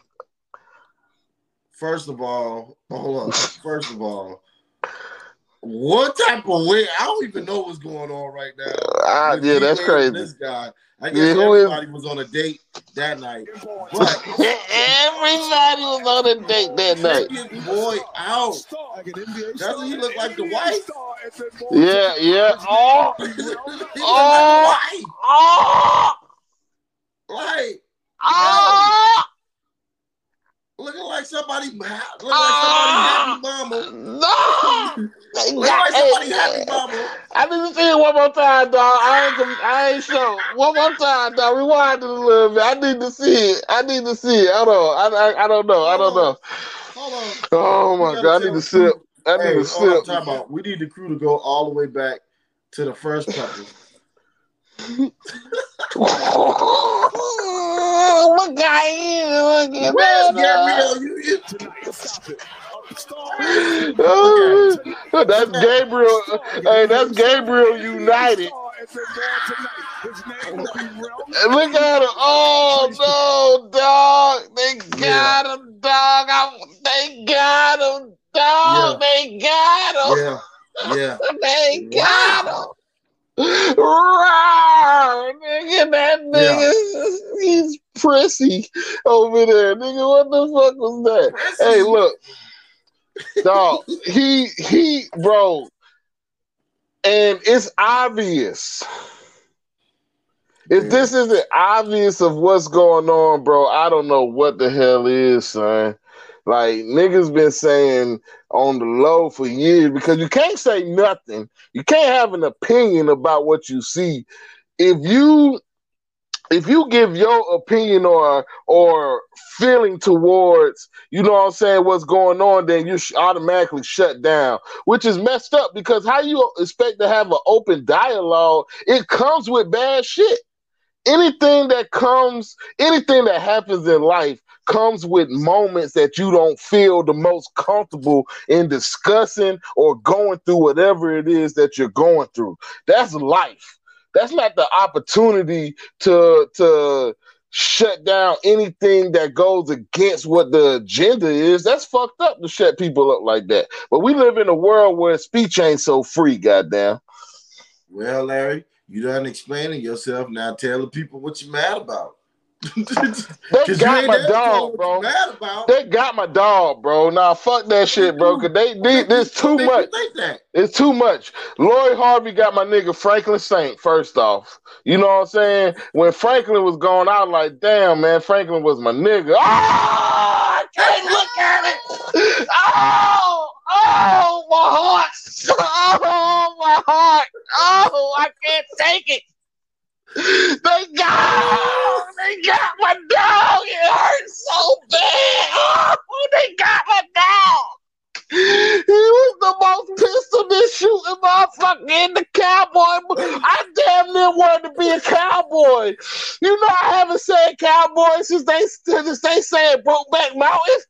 Speaker 2: First of all, hold on. First of all, what type of way? I don't even know what's going on right now
Speaker 1: Ah,
Speaker 2: with
Speaker 1: yeah,
Speaker 2: D
Speaker 1: that's
Speaker 2: Wade and
Speaker 1: crazy.
Speaker 2: this guy. I
Speaker 1: Yeah,
Speaker 2: guess
Speaker 1: who is?
Speaker 2: everybody was on a date that night, but
Speaker 1: Everybody was on a date that
Speaker 2: check
Speaker 1: night.
Speaker 2: his boy out. Doesn't he look like the wife?
Speaker 1: Yeah, yeah. Oh,
Speaker 2: He look like the
Speaker 1: oh,
Speaker 2: wife.
Speaker 1: oh,
Speaker 2: Like,
Speaker 1: oh,
Speaker 2: looking like somebody, looking like somebody
Speaker 1: oh.
Speaker 2: happy mama.
Speaker 1: No. They
Speaker 2: Looking
Speaker 1: got-
Speaker 2: like somebody
Speaker 1: hey,
Speaker 2: happy mama.
Speaker 1: I need to see it one more time, dog. I ain't, com- I ain't sure. One more time, dog. Rewind it a little bit. I need to see it. I need to see it. I don't. I, I, I don't know. I don't
Speaker 2: Hold on.
Speaker 1: know.
Speaker 2: Hold on.
Speaker 1: Oh
Speaker 2: We
Speaker 1: my
Speaker 2: gotta
Speaker 1: god! I
Speaker 2: tell
Speaker 1: need to
Speaker 2: the crew.
Speaker 1: sip. I need
Speaker 2: Hey,
Speaker 1: to
Speaker 2: hold on,
Speaker 1: sip.
Speaker 2: time out. We need the crew to go all the way back to the first couple.
Speaker 1: Look at him. Look at
Speaker 2: Where's
Speaker 1: that.
Speaker 2: Gabrielle? You, you,
Speaker 1: Oh,
Speaker 2: okay.
Speaker 1: that's Gabriel. Hey, that's Gabriel United. And look at him. Oh no, dog. They got him, dog. I, they got him, dog.
Speaker 2: Yeah.
Speaker 1: They got him.
Speaker 2: Yeah. Yeah.
Speaker 1: They got him.
Speaker 2: Wow.
Speaker 1: Rawr, nigga, that nigga,
Speaker 2: Yeah.
Speaker 1: he's prissy over there, nigga. What the fuck was that?
Speaker 2: Prissy.
Speaker 1: Hey, look, dog. He he, bro, and it's obvious. If
Speaker 2: Yeah.
Speaker 1: this isn't obvious of what's going on, bro, I don't know what the hell is, son. Like, niggas been saying on the low for years, because you can't say nothing. You can't have an opinion about what you see. If you if you give your opinion or or feeling towards, you know what I'm saying, what's going on, then you sh- automatically shut down, which is messed up, because how you expect to have an open dialogue? It comes with bad shit. Anything that comes, anything that happens in life comes with moments that you don't feel the most comfortable in discussing or going through whatever it is that you're going through. That's life. That's not the opportunity to to shut down anything that goes against what the agenda is. That's fucked up to shut people up like that. But we live in a world where speech ain't so free, goddamn.
Speaker 2: Well, Larry, you done explaining yourself. Now tell the people what you're mad about.
Speaker 1: They got my dog, bro. They got my dog, bro. Nah, fuck that shit, bro. Cause they need this too much. It's too much. Lloyd Harvey got my nigga Franklin Saint first off. You know what I'm saying? When Franklin was going out, like, damn, man, Franklin was my nigga. Oh, I can't look at it. Oh, oh, my heart. Oh, my heart. Oh, I can't take it. They got, they got my dog. It hurts so bad. Oh, they got my dog. He was the most pistol shooting motherfucker in the cowboy. I damn near wanted to be a cowboy. You know, I haven't said cowboy since they since they said Brokeback Mountain.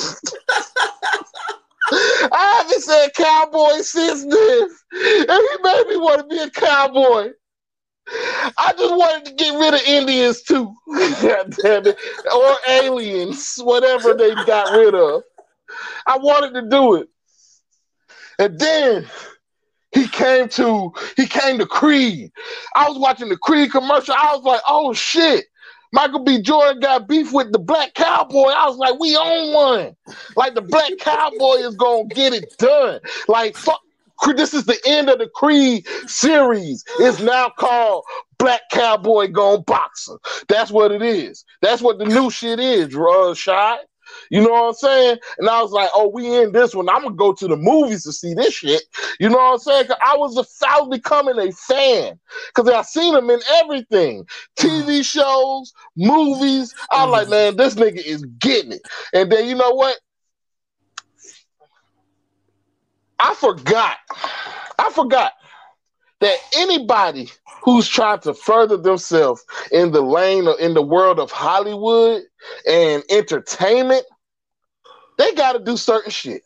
Speaker 1: I haven't said cowboy since then, and he made me want to be a cowboy. I just wanted to get rid of Indians too. God damn it. Or aliens, whatever they got rid of. I wanted to do it. And then he came to he came to Creed. I was watching the Creed commercial. I was like, oh shit. Michael B. Jordan got beef with the Black Cowboy. I was like, we own one. Like the Black Cowboy is gonna get it done. Like fuck. This is the end of the Creed series. It's now called Black Cowboy Gone Boxer. That's what it is. That's what the new shit is, uh, Shy. You know what I'm saying? And I was like, oh, we in this one. I'm going to go to the movies to see this shit. You know what I'm saying? Because I was, a, I was becoming a fan. Because I seen him in everything. T V shows, movies. I was like, man, this nigga is getting it. And then, you know what? I forgot, I forgot that anybody who's trying to further themselves in the lane or in the world of Hollywood and entertainment, they got to do certain shit.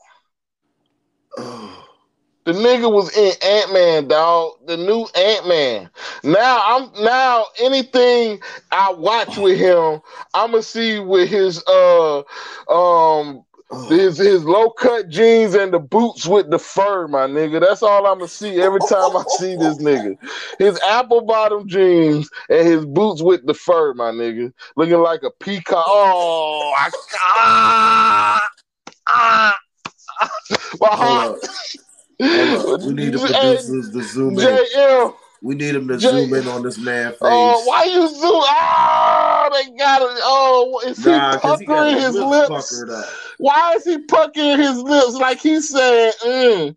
Speaker 1: The nigga was in Ant-Man, dog. The new Ant-Man. Now I'm now anything I watch with him, I'ma see with his uh um. His his low cut jeans and the boots with the fur, my nigga. That's all I'ma see every time I see this nigga. His apple bottom jeans and his boots with the fur, my nigga, looking like a peacock. Oh, I, ah, ah, ah, my heart.
Speaker 2: Hold up. We need the producers to zoom in. J M. We need him to J- zoom in on this man's face.
Speaker 1: Oh, why you zoom? Oh, they got it. Oh, is
Speaker 2: nah,
Speaker 1: he puckering
Speaker 2: he
Speaker 1: his lips? lips? Why is he puckering his lips like he said, mm?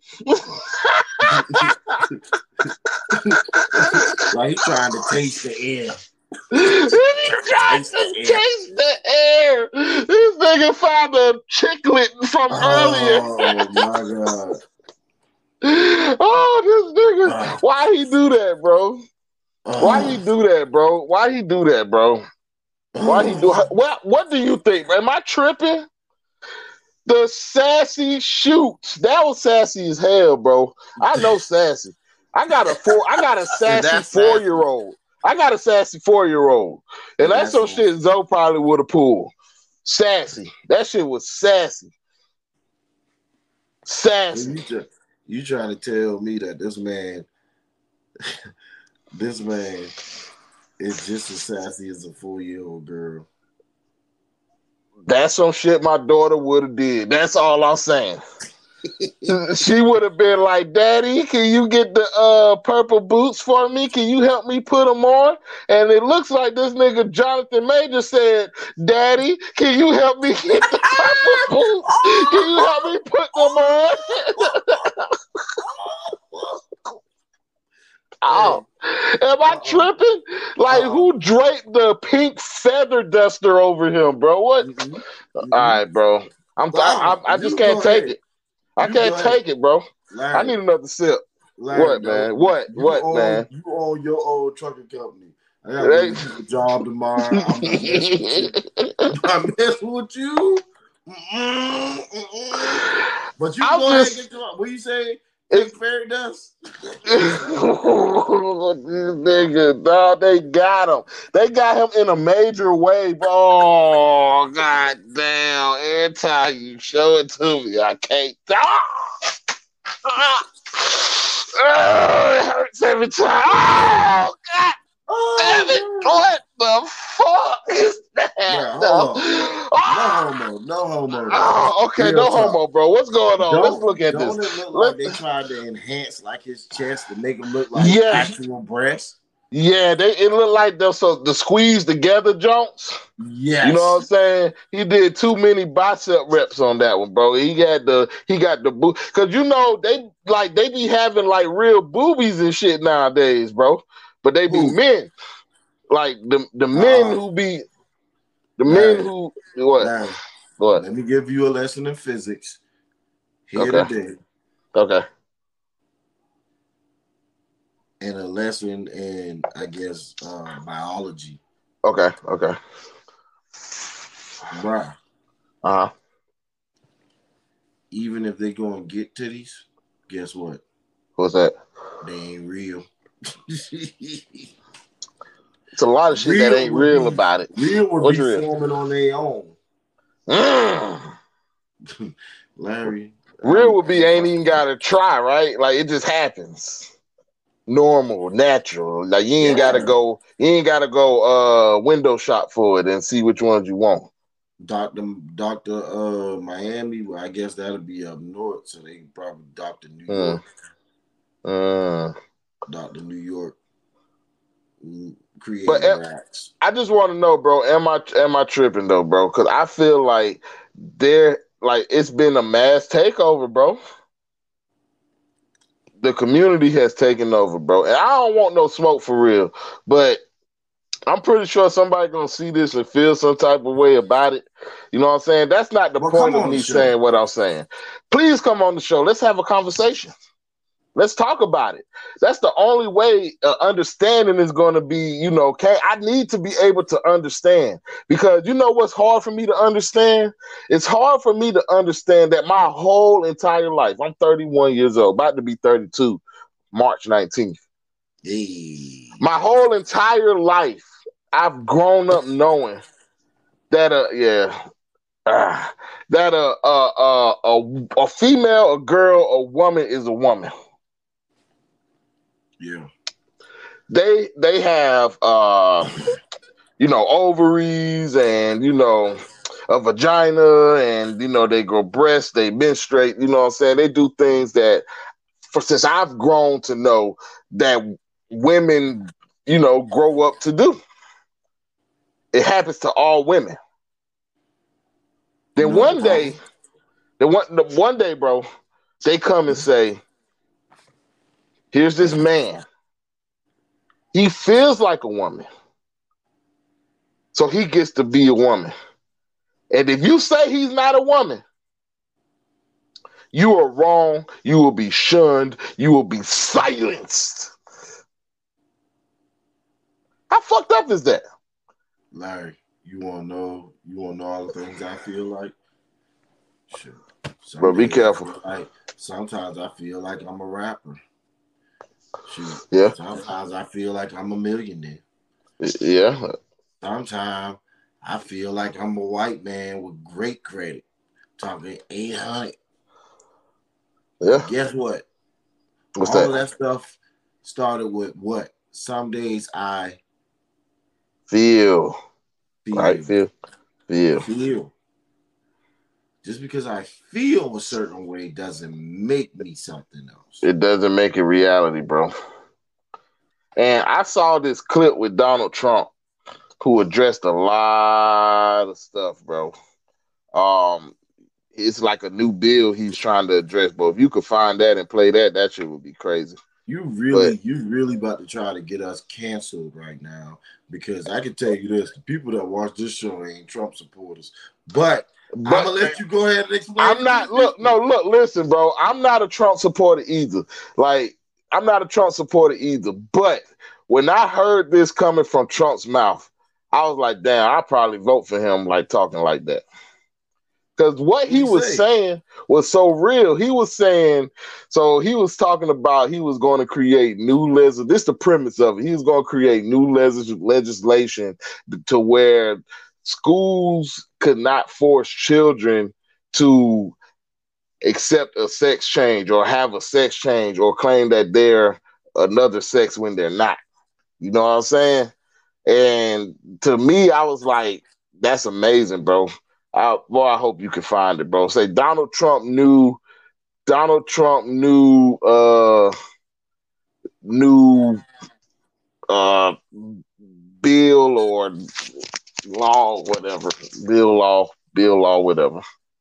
Speaker 2: Like he's trying to taste the air.
Speaker 1: He's trying to the taste the air. This nigga found a chiclet from
Speaker 2: oh,
Speaker 1: earlier.
Speaker 2: Oh, my God.
Speaker 1: Oh, this nigga. Uh, Why he do that, bro? Uh, Why he do that, bro? Why he do that, bro? Why he do what what do you think? Am I tripping? The sassy shoots. That was sassy as hell, bro. I know sassy. I got a four I got a sassy four-year-old. I got a sassy four-year-old. And that's some shit Zoe probably would have pulled. Sassy. That shit was sassy. Sassy.
Speaker 2: You trying to tell me that this man, this man is just as sassy as a four-year-old girl?
Speaker 1: That's some shit my daughter would have did. That's all I'm saying. She would have been like, Daddy, can you get the uh, purple boots for me? Can you help me put them on? And it looks like this nigga Jonathan Major said, Daddy, can you help me get the purple boots? Can you help me put them on? Oh, am I tripping? Like, uh, who draped the pink feather duster over him, bro? What? Mm-hmm. Mm-hmm. All right, bro. I'm. I, I, I just can't take ahead. it. I you can't take it, bro. Larry, I need another sip. Larry, what, man? What? What,
Speaker 2: you
Speaker 1: what
Speaker 2: own,
Speaker 1: man?
Speaker 2: You own your old trucking company. I got to get a job tomorrow. I'm not messing with you. I'm messing with you. Mm-mm, mm-mm. But you I'm go just, ahead and get to what you say. It's fairy dust.
Speaker 1: Nigga, dog, they got him. They got him in a major way. Oh, god damn. Every time you show it to me, I can't. Ah! Ah! Oh, it hurts every time. Oh, god damn it. What the fuck is that?
Speaker 2: Bro, hold
Speaker 1: No.
Speaker 2: on. No
Speaker 1: Ah!
Speaker 2: homo. No homo.
Speaker 1: Oh, okay,
Speaker 2: Real
Speaker 1: no
Speaker 2: talk.
Speaker 1: homo, bro. What's going on? Let's
Speaker 2: Don't,
Speaker 1: look at
Speaker 2: don't
Speaker 1: this.
Speaker 2: it look
Speaker 1: Let's-
Speaker 2: like they tried to enhance like his chest to make him look like
Speaker 1: Yeah.
Speaker 2: actual breasts?
Speaker 1: Yeah, they it looked like the so the squeeze together joints.
Speaker 2: Yes.
Speaker 1: You know what I'm saying? He did too many bicep reps on that one, bro. He got the he got the boo because you know they like they be having like real boobies and shit nowadays, bro. But they be
Speaker 2: Who?
Speaker 1: men, like the the
Speaker 2: Uh-uh.
Speaker 1: men who be the
Speaker 2: Larry,
Speaker 1: men who what
Speaker 2: Larry,
Speaker 1: what
Speaker 2: let me give you a lesson in physics here
Speaker 1: Okay.
Speaker 2: today,
Speaker 1: okay
Speaker 2: and a lesson in, I guess, uh, biology.
Speaker 1: okay okay
Speaker 2: Bruh,
Speaker 1: uh huh
Speaker 2: even if they go and get titties, guess what?
Speaker 1: what's that?
Speaker 2: They ain't real.
Speaker 1: It's a lot of shit
Speaker 2: Real
Speaker 1: that ain't
Speaker 2: would
Speaker 1: real
Speaker 2: be-
Speaker 1: about it.
Speaker 2: Real would
Speaker 1: What's
Speaker 2: be
Speaker 1: real?
Speaker 2: forming on their own.
Speaker 1: Mm.
Speaker 2: Larry.
Speaker 1: Real
Speaker 2: I'm-
Speaker 1: would be ain't even gotta try, right? Like it just happens. Normal, natural. Like you ain't
Speaker 2: Yeah.
Speaker 1: gotta go, you ain't gotta go uh window shop for it and see which ones you want.
Speaker 2: Doctor Doctor uh Miami, well, I guess that'll be up north, so they can probably Doctor New
Speaker 1: Mm.
Speaker 2: York.
Speaker 1: Mm.
Speaker 2: Doctor New York mm, creating
Speaker 1: But am-
Speaker 2: racks.
Speaker 1: I just want to know, bro, am I am I tripping though, bro? Because I feel like there like it's been a mass takeover, bro. The community has taken over, bro. And I don't want no smoke for real, but I'm pretty sure somebody gonna see this and feel some type of way about it. You know what I'm saying? That's not the
Speaker 2: Well,
Speaker 1: point
Speaker 2: come
Speaker 1: of
Speaker 2: on
Speaker 1: me
Speaker 2: the show.
Speaker 1: saying what I'm saying. Please come on the show. Let's have a conversation. Let's talk about it. That's the only way uh, understanding is going to be, you know, can I need to be able to understand because you know what's hard for me to understand? It's hard for me to understand that my whole entire life, I'm thirty-one years old, about to be thirty-two, March nineteenth.
Speaker 2: Hey.
Speaker 1: My whole entire life, I've grown up knowing that, uh, yeah, uh, that a, uh, uh, a, a female, a girl, a woman is a woman.
Speaker 2: Yeah.
Speaker 1: They they have uh, you know ovaries and you know a vagina and you know they grow breasts, they menstruate. You know what I'm saying? They do things that, for since I've grown to know that women, you know, grow up to do. It happens to all women. Then
Speaker 2: You know
Speaker 1: one
Speaker 2: the
Speaker 1: day, the one the one day, bro, they come and say, "Here's this man. He feels like a woman, so he gets to be a woman." And if you say he's not a woman, you are wrong. You will be shunned. You will be silenced. How fucked up is that?
Speaker 2: Larry, you wanna know you wanna know all the things I feel like? Shit. Some
Speaker 1: But be
Speaker 2: days I
Speaker 1: careful.
Speaker 2: feel like sometimes I feel like I'm a rapper. Shoot.
Speaker 1: Yeah.
Speaker 2: Sometimes I feel like I'm a millionaire.
Speaker 1: Yeah.
Speaker 2: Sometimes I feel like I'm a white man with great credit. Talking eight hundred.
Speaker 1: Yeah.
Speaker 2: Guess what?
Speaker 1: What's
Speaker 2: All
Speaker 1: that?
Speaker 2: of that stuff started with what? Some days I
Speaker 1: Feel.
Speaker 2: feel.
Speaker 1: Right? Feel. Feel.
Speaker 2: Feel. Just because I feel a certain way doesn't make me something else.
Speaker 1: It doesn't make it reality, bro. And I saw this clip with Donald Trump, who addressed a lot of stuff, bro. Um, it's like a new bill he's trying to address. But if you could find that and play that, that shit would be crazy.
Speaker 2: You really, you really about to try to get us canceled right now, because I can tell you this: the people that watch this show ain't Trump supporters. But,
Speaker 1: But
Speaker 2: I'm gonna let you go ahead and explain.
Speaker 1: I'm not. Look, no, look, listen, bro. I'm not a Trump supporter either. Like, I'm not a Trump supporter either. But when I heard this coming from Trump's mouth, I was like, damn, I'll probably vote for him, like talking like that. Because what he was saying was so real. He was saying, so he was talking about he was going to create new legislation. This is the premise of it. He was going to create new legis- legislation to where schools could not force children to accept a sex change or have a sex change or claim that they're another sex when they're not. You know what I'm saying? And to me, I was like, that's amazing, bro. I, boy, I hope you can find it, bro. Say Donald Trump knew Donald Trump knew uh knew uh bill or law, whatever. Bill law, bill law, whatever.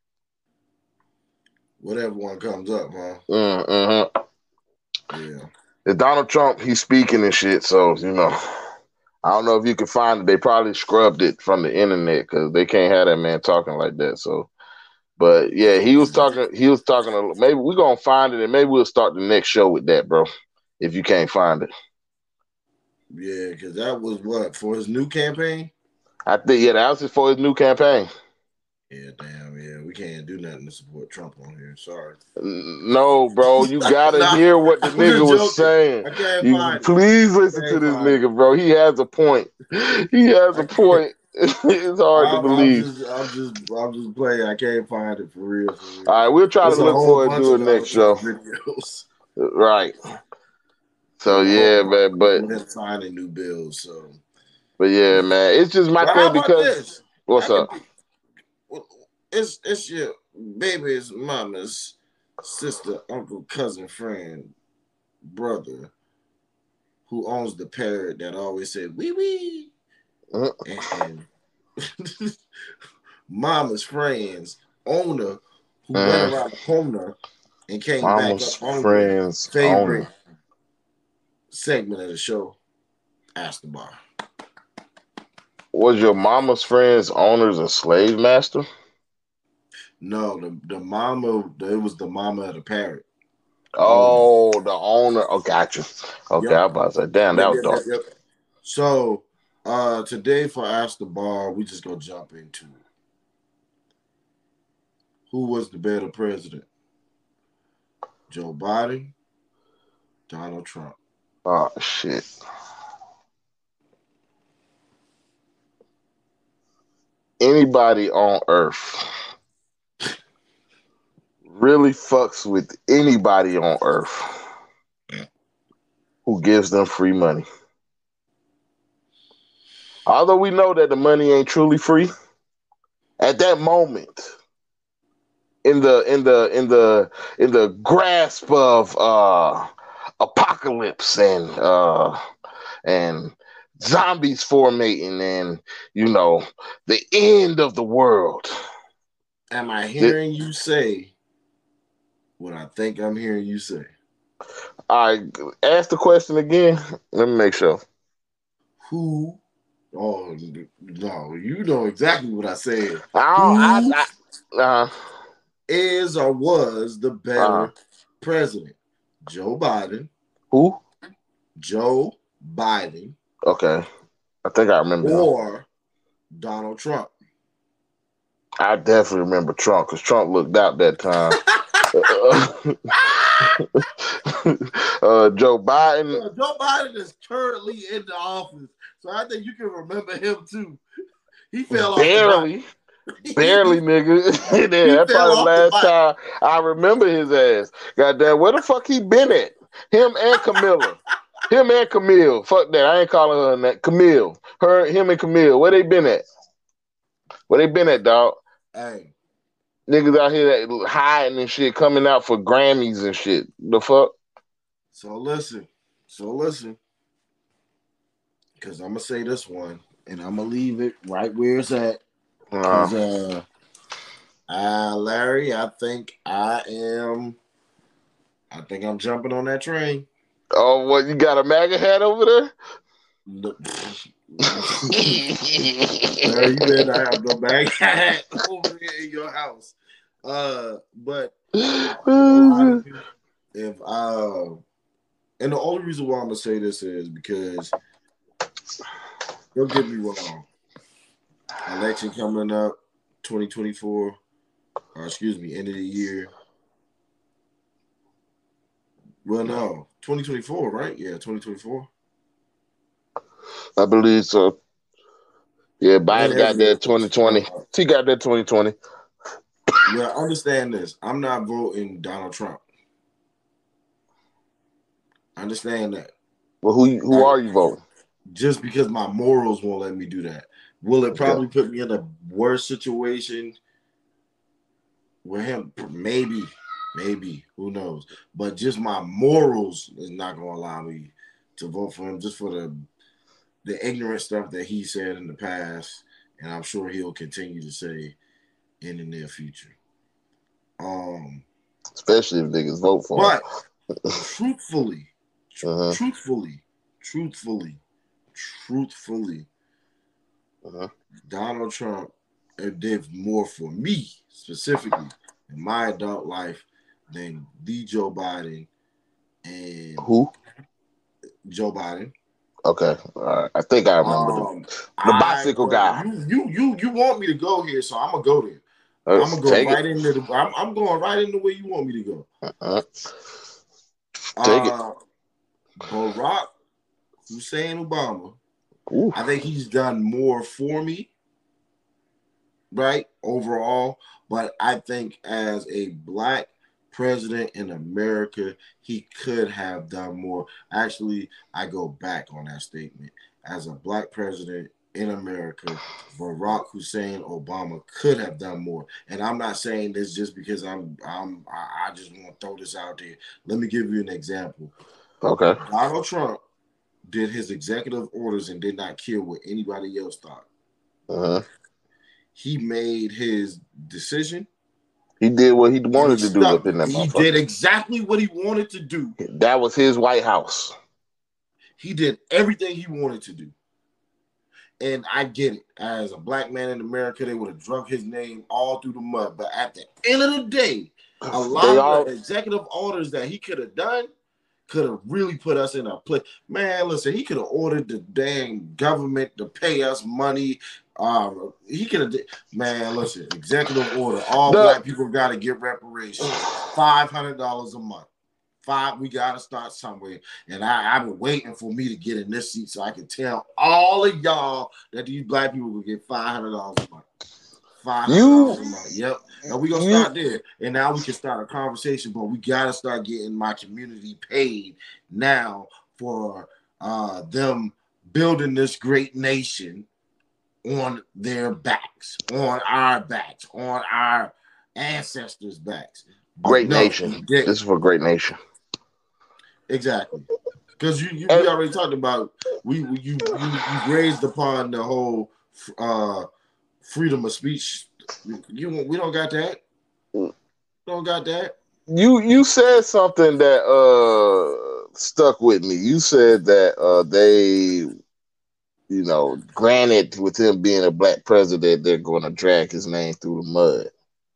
Speaker 2: Whatever one comes up, huh?
Speaker 1: Mm-hmm.
Speaker 2: Yeah.
Speaker 1: It's Donald Trump, he's speaking and shit, so you know. I don't know if you can find it. They probably scrubbed it from the internet because they can't have that man talking like that. So, but yeah, he was talking. He was talking. A, maybe we're gonna find it, and maybe we'll start the next show with that, bro. If you can't find it,
Speaker 2: yeah, because that was what for his new campaign.
Speaker 1: I think yeah, that was it for his new campaign.
Speaker 2: Yeah, damn, yeah, we can't do nothing to support Trump on here. Sorry.
Speaker 1: No, bro, you gotta
Speaker 2: nah,
Speaker 1: hear what the nigga was
Speaker 2: joking.
Speaker 1: saying.
Speaker 2: I can't
Speaker 1: You
Speaker 2: find
Speaker 1: please
Speaker 2: it.
Speaker 1: listen to this nigga, bro. He has a point. He has a point. It's hard
Speaker 2: I'm,
Speaker 1: to believe.
Speaker 2: I'm just, I'm just, I'm just playing. I can't find it for real. For real.
Speaker 1: All right, we'll try
Speaker 2: There's
Speaker 1: to look for it. Do it next show.
Speaker 2: Videos.
Speaker 1: Right. So yeah, man, but
Speaker 2: signing new bills. So,
Speaker 1: but yeah, man, it's just my
Speaker 2: well,
Speaker 1: thing
Speaker 2: how about
Speaker 1: because
Speaker 2: this?
Speaker 1: what's
Speaker 2: I
Speaker 1: up?
Speaker 2: Be, it's it's your baby's mama's sister, uncle, cousin, friend, brother, who owns the parrot that always said wee wee, mm-hmm. and mama's friend's owner who mm. went around the corner and came
Speaker 1: mama's
Speaker 2: back up on
Speaker 1: friend's
Speaker 2: favorite
Speaker 1: owner.
Speaker 2: segment of the show, Ask the Bar.
Speaker 1: Was your mama's friend's owner's a slave master?
Speaker 2: No, the the mama, it was the mama of the parrot.
Speaker 1: Oh, owner. The owner. Oh, gotcha. Okay, yep. I was about to say, damn, that
Speaker 2: yep,
Speaker 1: was
Speaker 2: yep,
Speaker 1: dope.
Speaker 2: Yep, yep. So, uh, today for Ask the Bar, we just gonna jump into it. Who was the better president? Joe Biden, Donald Trump.
Speaker 1: Oh shit. Anybody on earth really fucks with anybody on earth who gives them free money. Although we know that the money ain't truly free, at that moment, in the in the in the in the grasp of uh, apocalypse and uh, and zombies formating and you know the end of the world.
Speaker 2: Am I hearing the, you say what I think I'm hearing you say?
Speaker 1: I ask the question again. Let me make sure.
Speaker 2: Who? Oh no, you know exactly what I said.
Speaker 1: I,
Speaker 2: Who
Speaker 1: I, I, uh,
Speaker 2: is or was the better uh, president? Joe Biden.
Speaker 1: Who?
Speaker 2: Joe Biden.
Speaker 1: Okay, I think I remember.
Speaker 2: Or him. Donald Trump.
Speaker 1: I definitely remember Trump because Trump looked out that time. uh, Joe Biden.
Speaker 2: Uh, Joe Biden is currently in the office, so I think you can remember him too. He fell
Speaker 1: barely,
Speaker 2: off the
Speaker 1: barely, nigga. yeah, that's probably the last time I remember his ass. Goddamn, where the fuck he been at? Him and Camilla. Him and Camille. Fuck that. I ain't calling her that. Camille. Her, him and Camille. Where they been at? Where they been at, dog?
Speaker 2: Hey.
Speaker 1: Niggas out here that hiding and shit, coming out for Grammys and shit. The fuck?
Speaker 2: So listen. So listen. Because I'm going to say this one, and I'm going to leave it right where it's at. Because, uh, uh, Larry, I think I am, I think I'm jumping on that train.
Speaker 1: Oh, what? You got a MAGA hat over there?
Speaker 2: No. Larry, you better not have no MAGA hat over there in your house. Uh, but if uh, and the only reason why I'm gonna say this is because don't get me wrong. Election coming up, twenty twenty-four, or excuse me, end of the year. Well, no, twenty twenty-four, right? Yeah, twenty twenty-four.
Speaker 1: I believe so. Yeah, Biden got that twenty twenty. He got that twenty twenty.
Speaker 2: Well, understand this. I'm not voting Donald Trump. Understand that.
Speaker 1: Well, who who
Speaker 2: I,
Speaker 1: are you voting?
Speaker 2: just because my morals won't let me do that. Will it probably
Speaker 1: Okay.
Speaker 2: put me in a worse situation with him? Maybe, maybe. Who knows? But just my morals is not going to allow me to vote for him just for the the ignorant stuff that he said in the past, and I'm sure he'll continue to say in the near future. Um,
Speaker 1: Especially if niggas vote for
Speaker 2: but truthfully, tr-
Speaker 1: him. Uh-huh.
Speaker 2: truthfully, truthfully, truthfully,
Speaker 1: Uh-huh.
Speaker 2: Donald Trump did more for me specifically in my adult life than the Joe Biden and
Speaker 1: Who?
Speaker 2: Joe Biden.
Speaker 1: Okay. All right. I think I remember the
Speaker 2: Um,
Speaker 1: the
Speaker 2: I
Speaker 1: bicycle
Speaker 2: don't.
Speaker 1: guy.
Speaker 2: You you you you want me to go here, so I'm gonna go there. I'm
Speaker 1: Let's
Speaker 2: gonna go
Speaker 1: take it.
Speaker 2: right into the. I'm, I'm going right into where you want me to go.
Speaker 1: Uh-huh. Take it.
Speaker 2: Uh, Barack Hussein Obama.
Speaker 1: Ooh.
Speaker 2: I think he's done more for me, right, overall. But I think as a black president in America, he could have done more. Actually, I go back on that statement. As a black president in America, Barack Hussein Obama could have done more. And I'm not saying this just because I'm I'm I I just want to throw this out there. Let me give you an example.
Speaker 1: Okay.
Speaker 2: Donald Trump did his executive orders and did not kill what anybody else thought.
Speaker 1: Uh-huh.
Speaker 2: He made his decision
Speaker 1: He did what he
Speaker 2: and he
Speaker 1: wanted to do
Speaker 2: stuck.
Speaker 1: within that
Speaker 2: He did
Speaker 1: motherfucker.
Speaker 2: exactly what he wanted to do.
Speaker 1: That was his White House.
Speaker 2: He did everything he wanted to do. And I get it. As a black man in America, they would have drunk his name all through the mud. But at the end of the day, a lot
Speaker 1: They
Speaker 2: of
Speaker 1: all
Speaker 2: the executive orders that he could have done could have really put us in a place. Man, listen, he could have ordered the dang government to pay us money. Uh, he could have, man, listen, executive order. All
Speaker 1: the
Speaker 2: black people got to get reparations. five hundred dollars a month. Five, we got to start somewhere. And I, I've been waiting for me to get in this seat so I can tell all of y'all that these black people will get five hundred dollars a month. five hundred dollars
Speaker 1: you
Speaker 2: a month. Yep. And we're going to
Speaker 1: you
Speaker 2: start there. And now we can start a conversation, but we got to start getting my community paid now for uh, them building this great nation on their backs, on our backs, on our ancestors' backs. But
Speaker 1: great
Speaker 2: no,
Speaker 1: nation.
Speaker 2: we didn't.
Speaker 1: This is for great nation.
Speaker 2: Exactly. Because you, you,
Speaker 1: And
Speaker 2: we already talked about, we, we you, you, you raised upon the whole uh, freedom of speech. You, we don't got that. We don't got that.
Speaker 1: you you said something that uh stuck with me. You said that uh they, you know, granted with him being a black president, they're going to drag his name through the mud.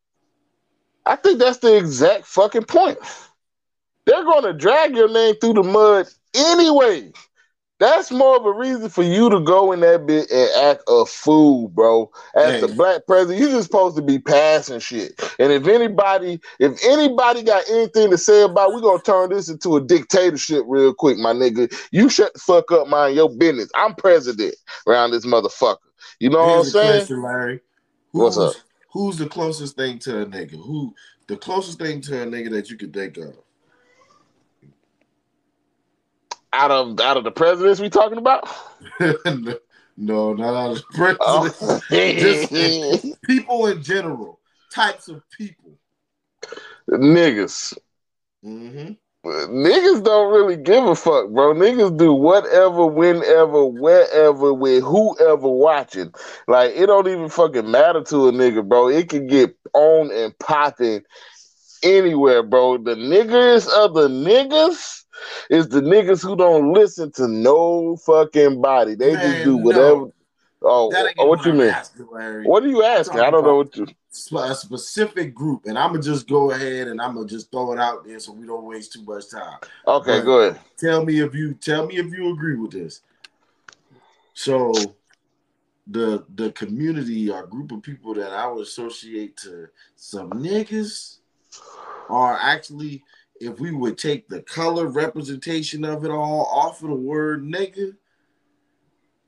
Speaker 1: I think that's the exact fucking point. They're going to drag your name through the mud anyway. That's more of a reason for you to go in that bit and act a fool, bro. As the
Speaker 2: Hey,
Speaker 1: black president, you're just supposed to be passing shit. And if anybody, if anybody got anything to say about, we're gonna turn this into a dictatorship real quick, my nigga. You shut the fuck up, mind your business. I'm president around this motherfucker. You know what I'm
Speaker 2: here's a
Speaker 1: saying?
Speaker 2: question, Larry.
Speaker 1: What's up?
Speaker 2: Who's who's the closest thing to a nigga? Who the closest thing to a nigga that you could think of?
Speaker 1: Out of out of the presidents we talking about?
Speaker 2: No, not out of the president.
Speaker 1: Oh.
Speaker 2: Just in, people in general, types of people.
Speaker 1: Niggas.
Speaker 2: Mm-hmm.
Speaker 1: Niggas don't really give a fuck, bro. Niggas do whatever, whenever, wherever, with whoever watching. Like, it don't even fucking matter to a nigga, bro. It can get on and popping anywhere, bro. The niggas of the niggas is the niggas who don't listen to no fucking body. They just do
Speaker 2: Man,
Speaker 1: whatever.
Speaker 2: no.
Speaker 1: Oh,
Speaker 2: That ain't
Speaker 1: oh, what
Speaker 2: what
Speaker 1: you
Speaker 2: I'm
Speaker 1: mean?
Speaker 2: asking, Larry.
Speaker 1: What are you
Speaker 2: I'm
Speaker 1: asking? I
Speaker 2: talking
Speaker 1: don't know
Speaker 2: about
Speaker 1: what you.
Speaker 2: a specific group, and I'm gonna just go ahead and I'm gonna just throw it out there so we don't waste too much time.
Speaker 1: Okay,
Speaker 2: But
Speaker 1: go ahead.
Speaker 2: tell me if you tell me if you agree with this. So the the community or group of people that I would associate to some niggas are actually, if we would take the color representation of it all off of the word nigga,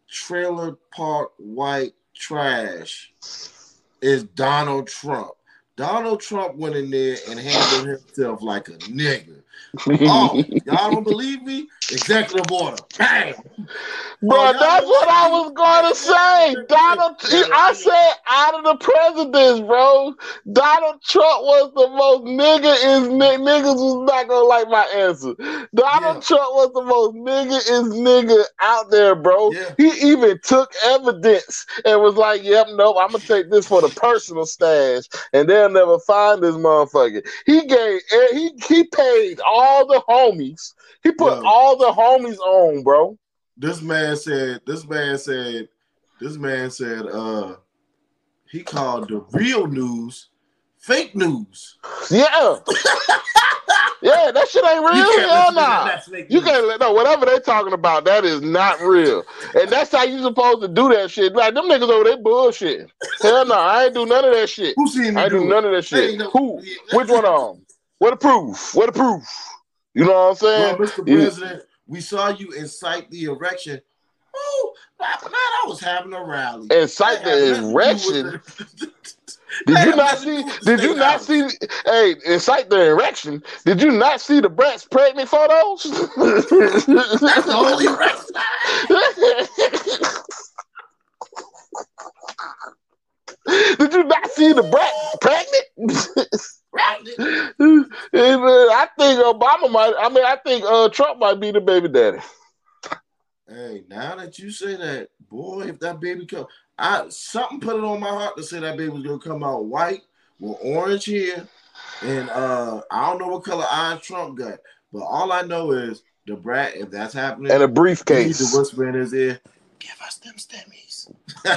Speaker 2: trailer park white trash is Donald Trump. Donald Trump went in there and handled himself like a nigga. Oh, y'all don't believe me? Executive order. Bang.
Speaker 1: Bro,
Speaker 2: oh,
Speaker 1: that's what I was going to say. Donald, I said out of the presidents, bro, Donald Trump was the most nigga is niggas was not gonna like my answer. Donald yeah. Trump was the most nigga is nigga out there, bro.
Speaker 2: Yeah.
Speaker 1: He even took evidence and was like, "Yep, nope, I'm gonna take this for the personal stash, and they'll never find this motherfucker." He gave, he he paid all the homies. He put
Speaker 2: Yo.
Speaker 1: all the homies on, bro.
Speaker 2: This man said, this man said, this man said, uh, he called the real news fake news.
Speaker 1: Yeah. Yeah, that shit ain't real. Hell nah. You can't let no whatever they talking about, that is not real. And that's how you supposed to do that shit. Like them niggas over there bullshit. Hell no, nah, I ain't do none of that shit.
Speaker 2: Who seen me
Speaker 1: I ain't do, do none of that shit. No, Who? Which one of them? What the proof? What the proof? You know what I'm saying?
Speaker 2: Well, Mister President, we saw you incite the erection. Oh, man, I was having a rally.
Speaker 1: Incite the erection? Did you not see? Did you not see? Hey, incite the erection. Did you not see the Bratz pregnant photos?
Speaker 2: That's the only erection.
Speaker 1: Did you not see the Bratz pregnant? I think Obama might. I mean, I think uh, Trump might be the baby daddy.
Speaker 2: Hey, now that you say that, boy, if that baby come, I something put it on my heart to say that baby was gonna come out white with orange hair, and uh, I don't know what color eyes Trump got, but all I know is the brat. If that's happening,
Speaker 1: and a briefcase,
Speaker 2: the whisper in his ear, give us them stemmies.
Speaker 1: Yeah,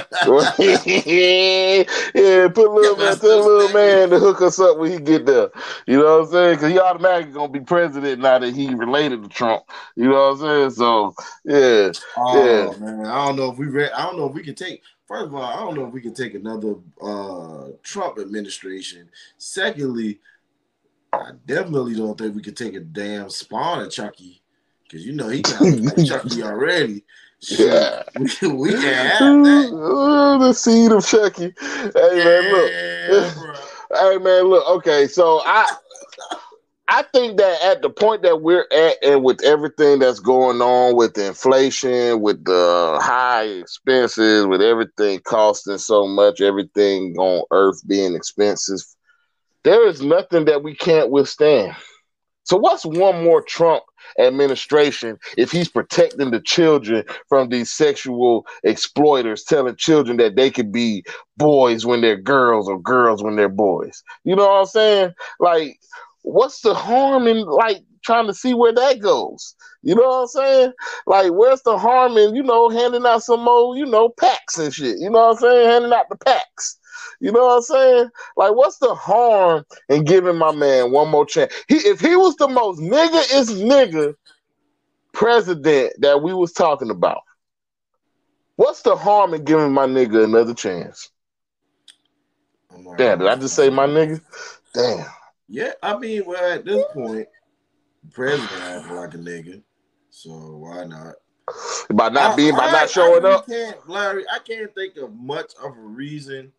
Speaker 1: put little man, tell little man to hook us up when he get there. You know what I'm saying? Because he automatically gonna be president now that he related to Trump. You know what I'm saying? So yeah,
Speaker 2: oh,
Speaker 1: yeah.
Speaker 2: Man, I don't know if we read. I don't know if we can take. First of all, I don't know if we can take another uh, Trump administration. Secondly, I definitely don't think we could take a damn spawn of Chucky, because you know he got Chucky already.
Speaker 1: Yeah,
Speaker 2: we, we can have that.
Speaker 1: Ooh, the seed of Chucky. Hey
Speaker 2: yeah,
Speaker 1: man, look.
Speaker 2: Bro.
Speaker 1: Hey man, look. Okay, so I, I think that at the point that we're at, and with everything that's going on with the inflation, with the high expenses, with everything costing so much, everything on earth being expensive, there is nothing that we can't withstand. So what's one more Trump administration if he's protecting the children from these sexual exploiters, telling children that they could be boys when they're girls or girls when they're boys? You know what I'm saying? Like, what's the harm in like trying to see where that goes? You know what I'm saying? Like, where's the harm in, you know, handing out some more, you know, packs and shit? You know what I'm saying? Handing out the packs. You know what I'm saying? Like, what's the harm in giving my man one more chance? He, if he was the most nigga is nigga president that we was talking about, what's the harm in giving my nigga another chance? Oh Damn, did I just say my nigga? Damn.
Speaker 2: Yeah, I mean, well, at this point, the president acting like a nigga, so why not?
Speaker 1: By not
Speaker 2: I,
Speaker 1: being, by
Speaker 2: I,
Speaker 1: not showing
Speaker 2: I really
Speaker 1: up?
Speaker 2: Can't, Larry, I can't think of much of a reason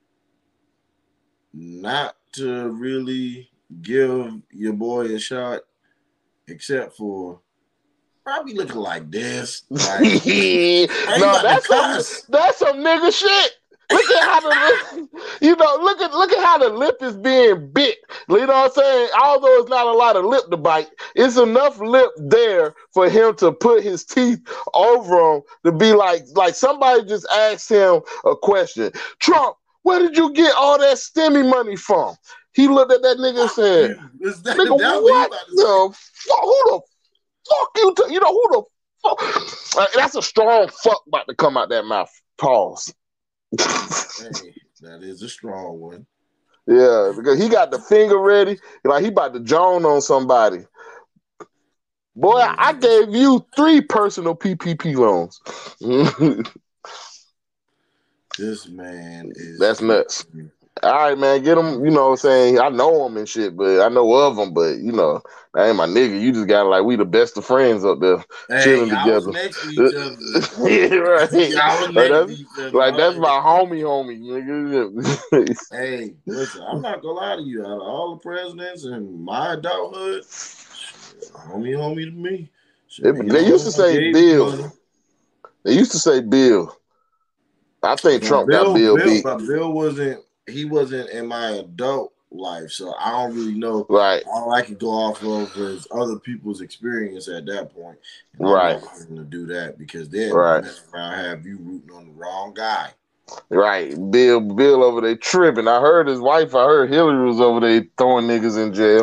Speaker 2: not to really give your boy a shot, except for probably looking like this. Like,
Speaker 1: no, that's some, that's some nigga shit. Look at how the lip, you know, look at look at how the lip is being bit. You know what I'm saying? Although it's not a lot of lip to bite, it's enough lip there for him to put his teeth over him to be like, like somebody just asked him a question. Trump, where did you get all that STEMI money from? He looked at that nigga and said,
Speaker 2: that,
Speaker 1: nigga,
Speaker 2: that
Speaker 1: what the fuck? Who the fuck you? T- you know, who the fuck? Uh, that's a strong fuck about to come out that mouth. Pause.
Speaker 2: Hey, that is a strong one.
Speaker 1: Yeah, because he got the finger ready. Like, he about to Joan on somebody. Boy, yeah. I gave you three personal P P P loans.
Speaker 2: This man is
Speaker 1: that's nuts. All right, man, get him. You know what I'm saying? I know him and shit, but I know of him, but you know, that ain't my nigga. You just got like we the best of friends up there,
Speaker 2: Hey,
Speaker 1: chilling
Speaker 2: y'all was
Speaker 1: together.
Speaker 2: next to each other.
Speaker 1: Yeah, right.
Speaker 2: Y'all was
Speaker 1: Like
Speaker 2: next to
Speaker 1: that's,
Speaker 2: each other.
Speaker 1: like that's
Speaker 2: Huh?
Speaker 1: my homie, homie, nigga.
Speaker 2: Hey, listen, I'm not gonna lie to you. Out of all the presidents in my adulthood, homie, homie to me. Shit,
Speaker 1: They,
Speaker 2: he
Speaker 1: they used to
Speaker 2: always
Speaker 1: say
Speaker 2: gave me
Speaker 1: Bill.
Speaker 2: money.
Speaker 1: They used to say Bill. I think
Speaker 2: But
Speaker 1: Trump got
Speaker 2: Bill,
Speaker 1: Bill
Speaker 2: Bill,
Speaker 1: beat.
Speaker 2: but Bill wasn't. He wasn't in my adult life, so I don't really know.
Speaker 1: Right,
Speaker 2: All I can go off of is other people's experience at that point, and I'm
Speaker 1: right,
Speaker 2: not going to do that because then
Speaker 1: right,
Speaker 2: mess around have you rooting on the wrong guy.
Speaker 1: right. Bill, Bill over there tripping. I heard his wife. I heard Hillary was over there throwing niggas in jail.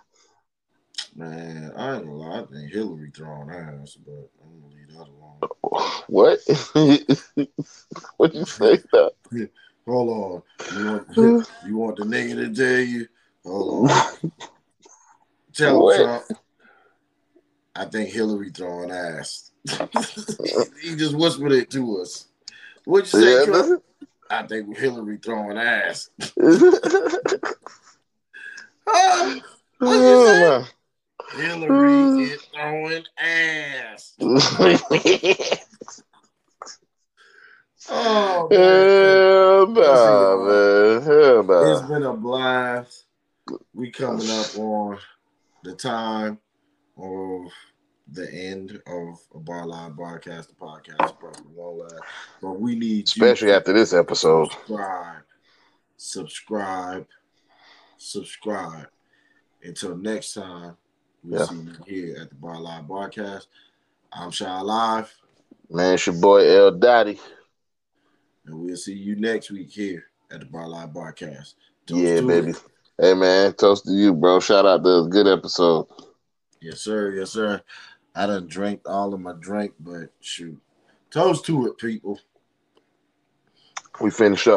Speaker 2: Man, I ain't gonna lie. I think Hillary throwing ass, but I'm gonna leave that alone.
Speaker 1: What? What you say? That?
Speaker 2: Hold on. You want you want the nigga to tell you? Hold on. Tell him,
Speaker 1: What?
Speaker 2: Trump. I think Hillary throwing ass. He just whispered it to us. What'd you say,
Speaker 1: Yeah,
Speaker 2: Trump? I think Hillary throwing ass. Huh? What'd you say? Hillary is throwing ass. Oh, man.
Speaker 1: Hell nah, man. Hell nah.
Speaker 2: It's been a blast. We coming up on the time of the end of a Bar Line Broadcast, the podcast probably won't last. But we need
Speaker 1: Especially
Speaker 2: you
Speaker 1: after this episode.
Speaker 2: subscribe, subscribe, subscribe. Until next time, we'll
Speaker 1: Yeah.
Speaker 2: see you here at the Bar Line Broadcast. I'm Shy Live.
Speaker 1: Man, it's your boy L Dottie.
Speaker 2: And we'll see you next week here at the Bar Line Broadcast. Toast
Speaker 1: Yeah,
Speaker 2: to
Speaker 1: baby.
Speaker 2: it.
Speaker 1: Hey, man, toast to you, bro. Shout out to a good episode.
Speaker 2: Yes, sir. Yes, sir. I done drank all of my drink, but shoot. Toast to it, people.
Speaker 1: We finish up.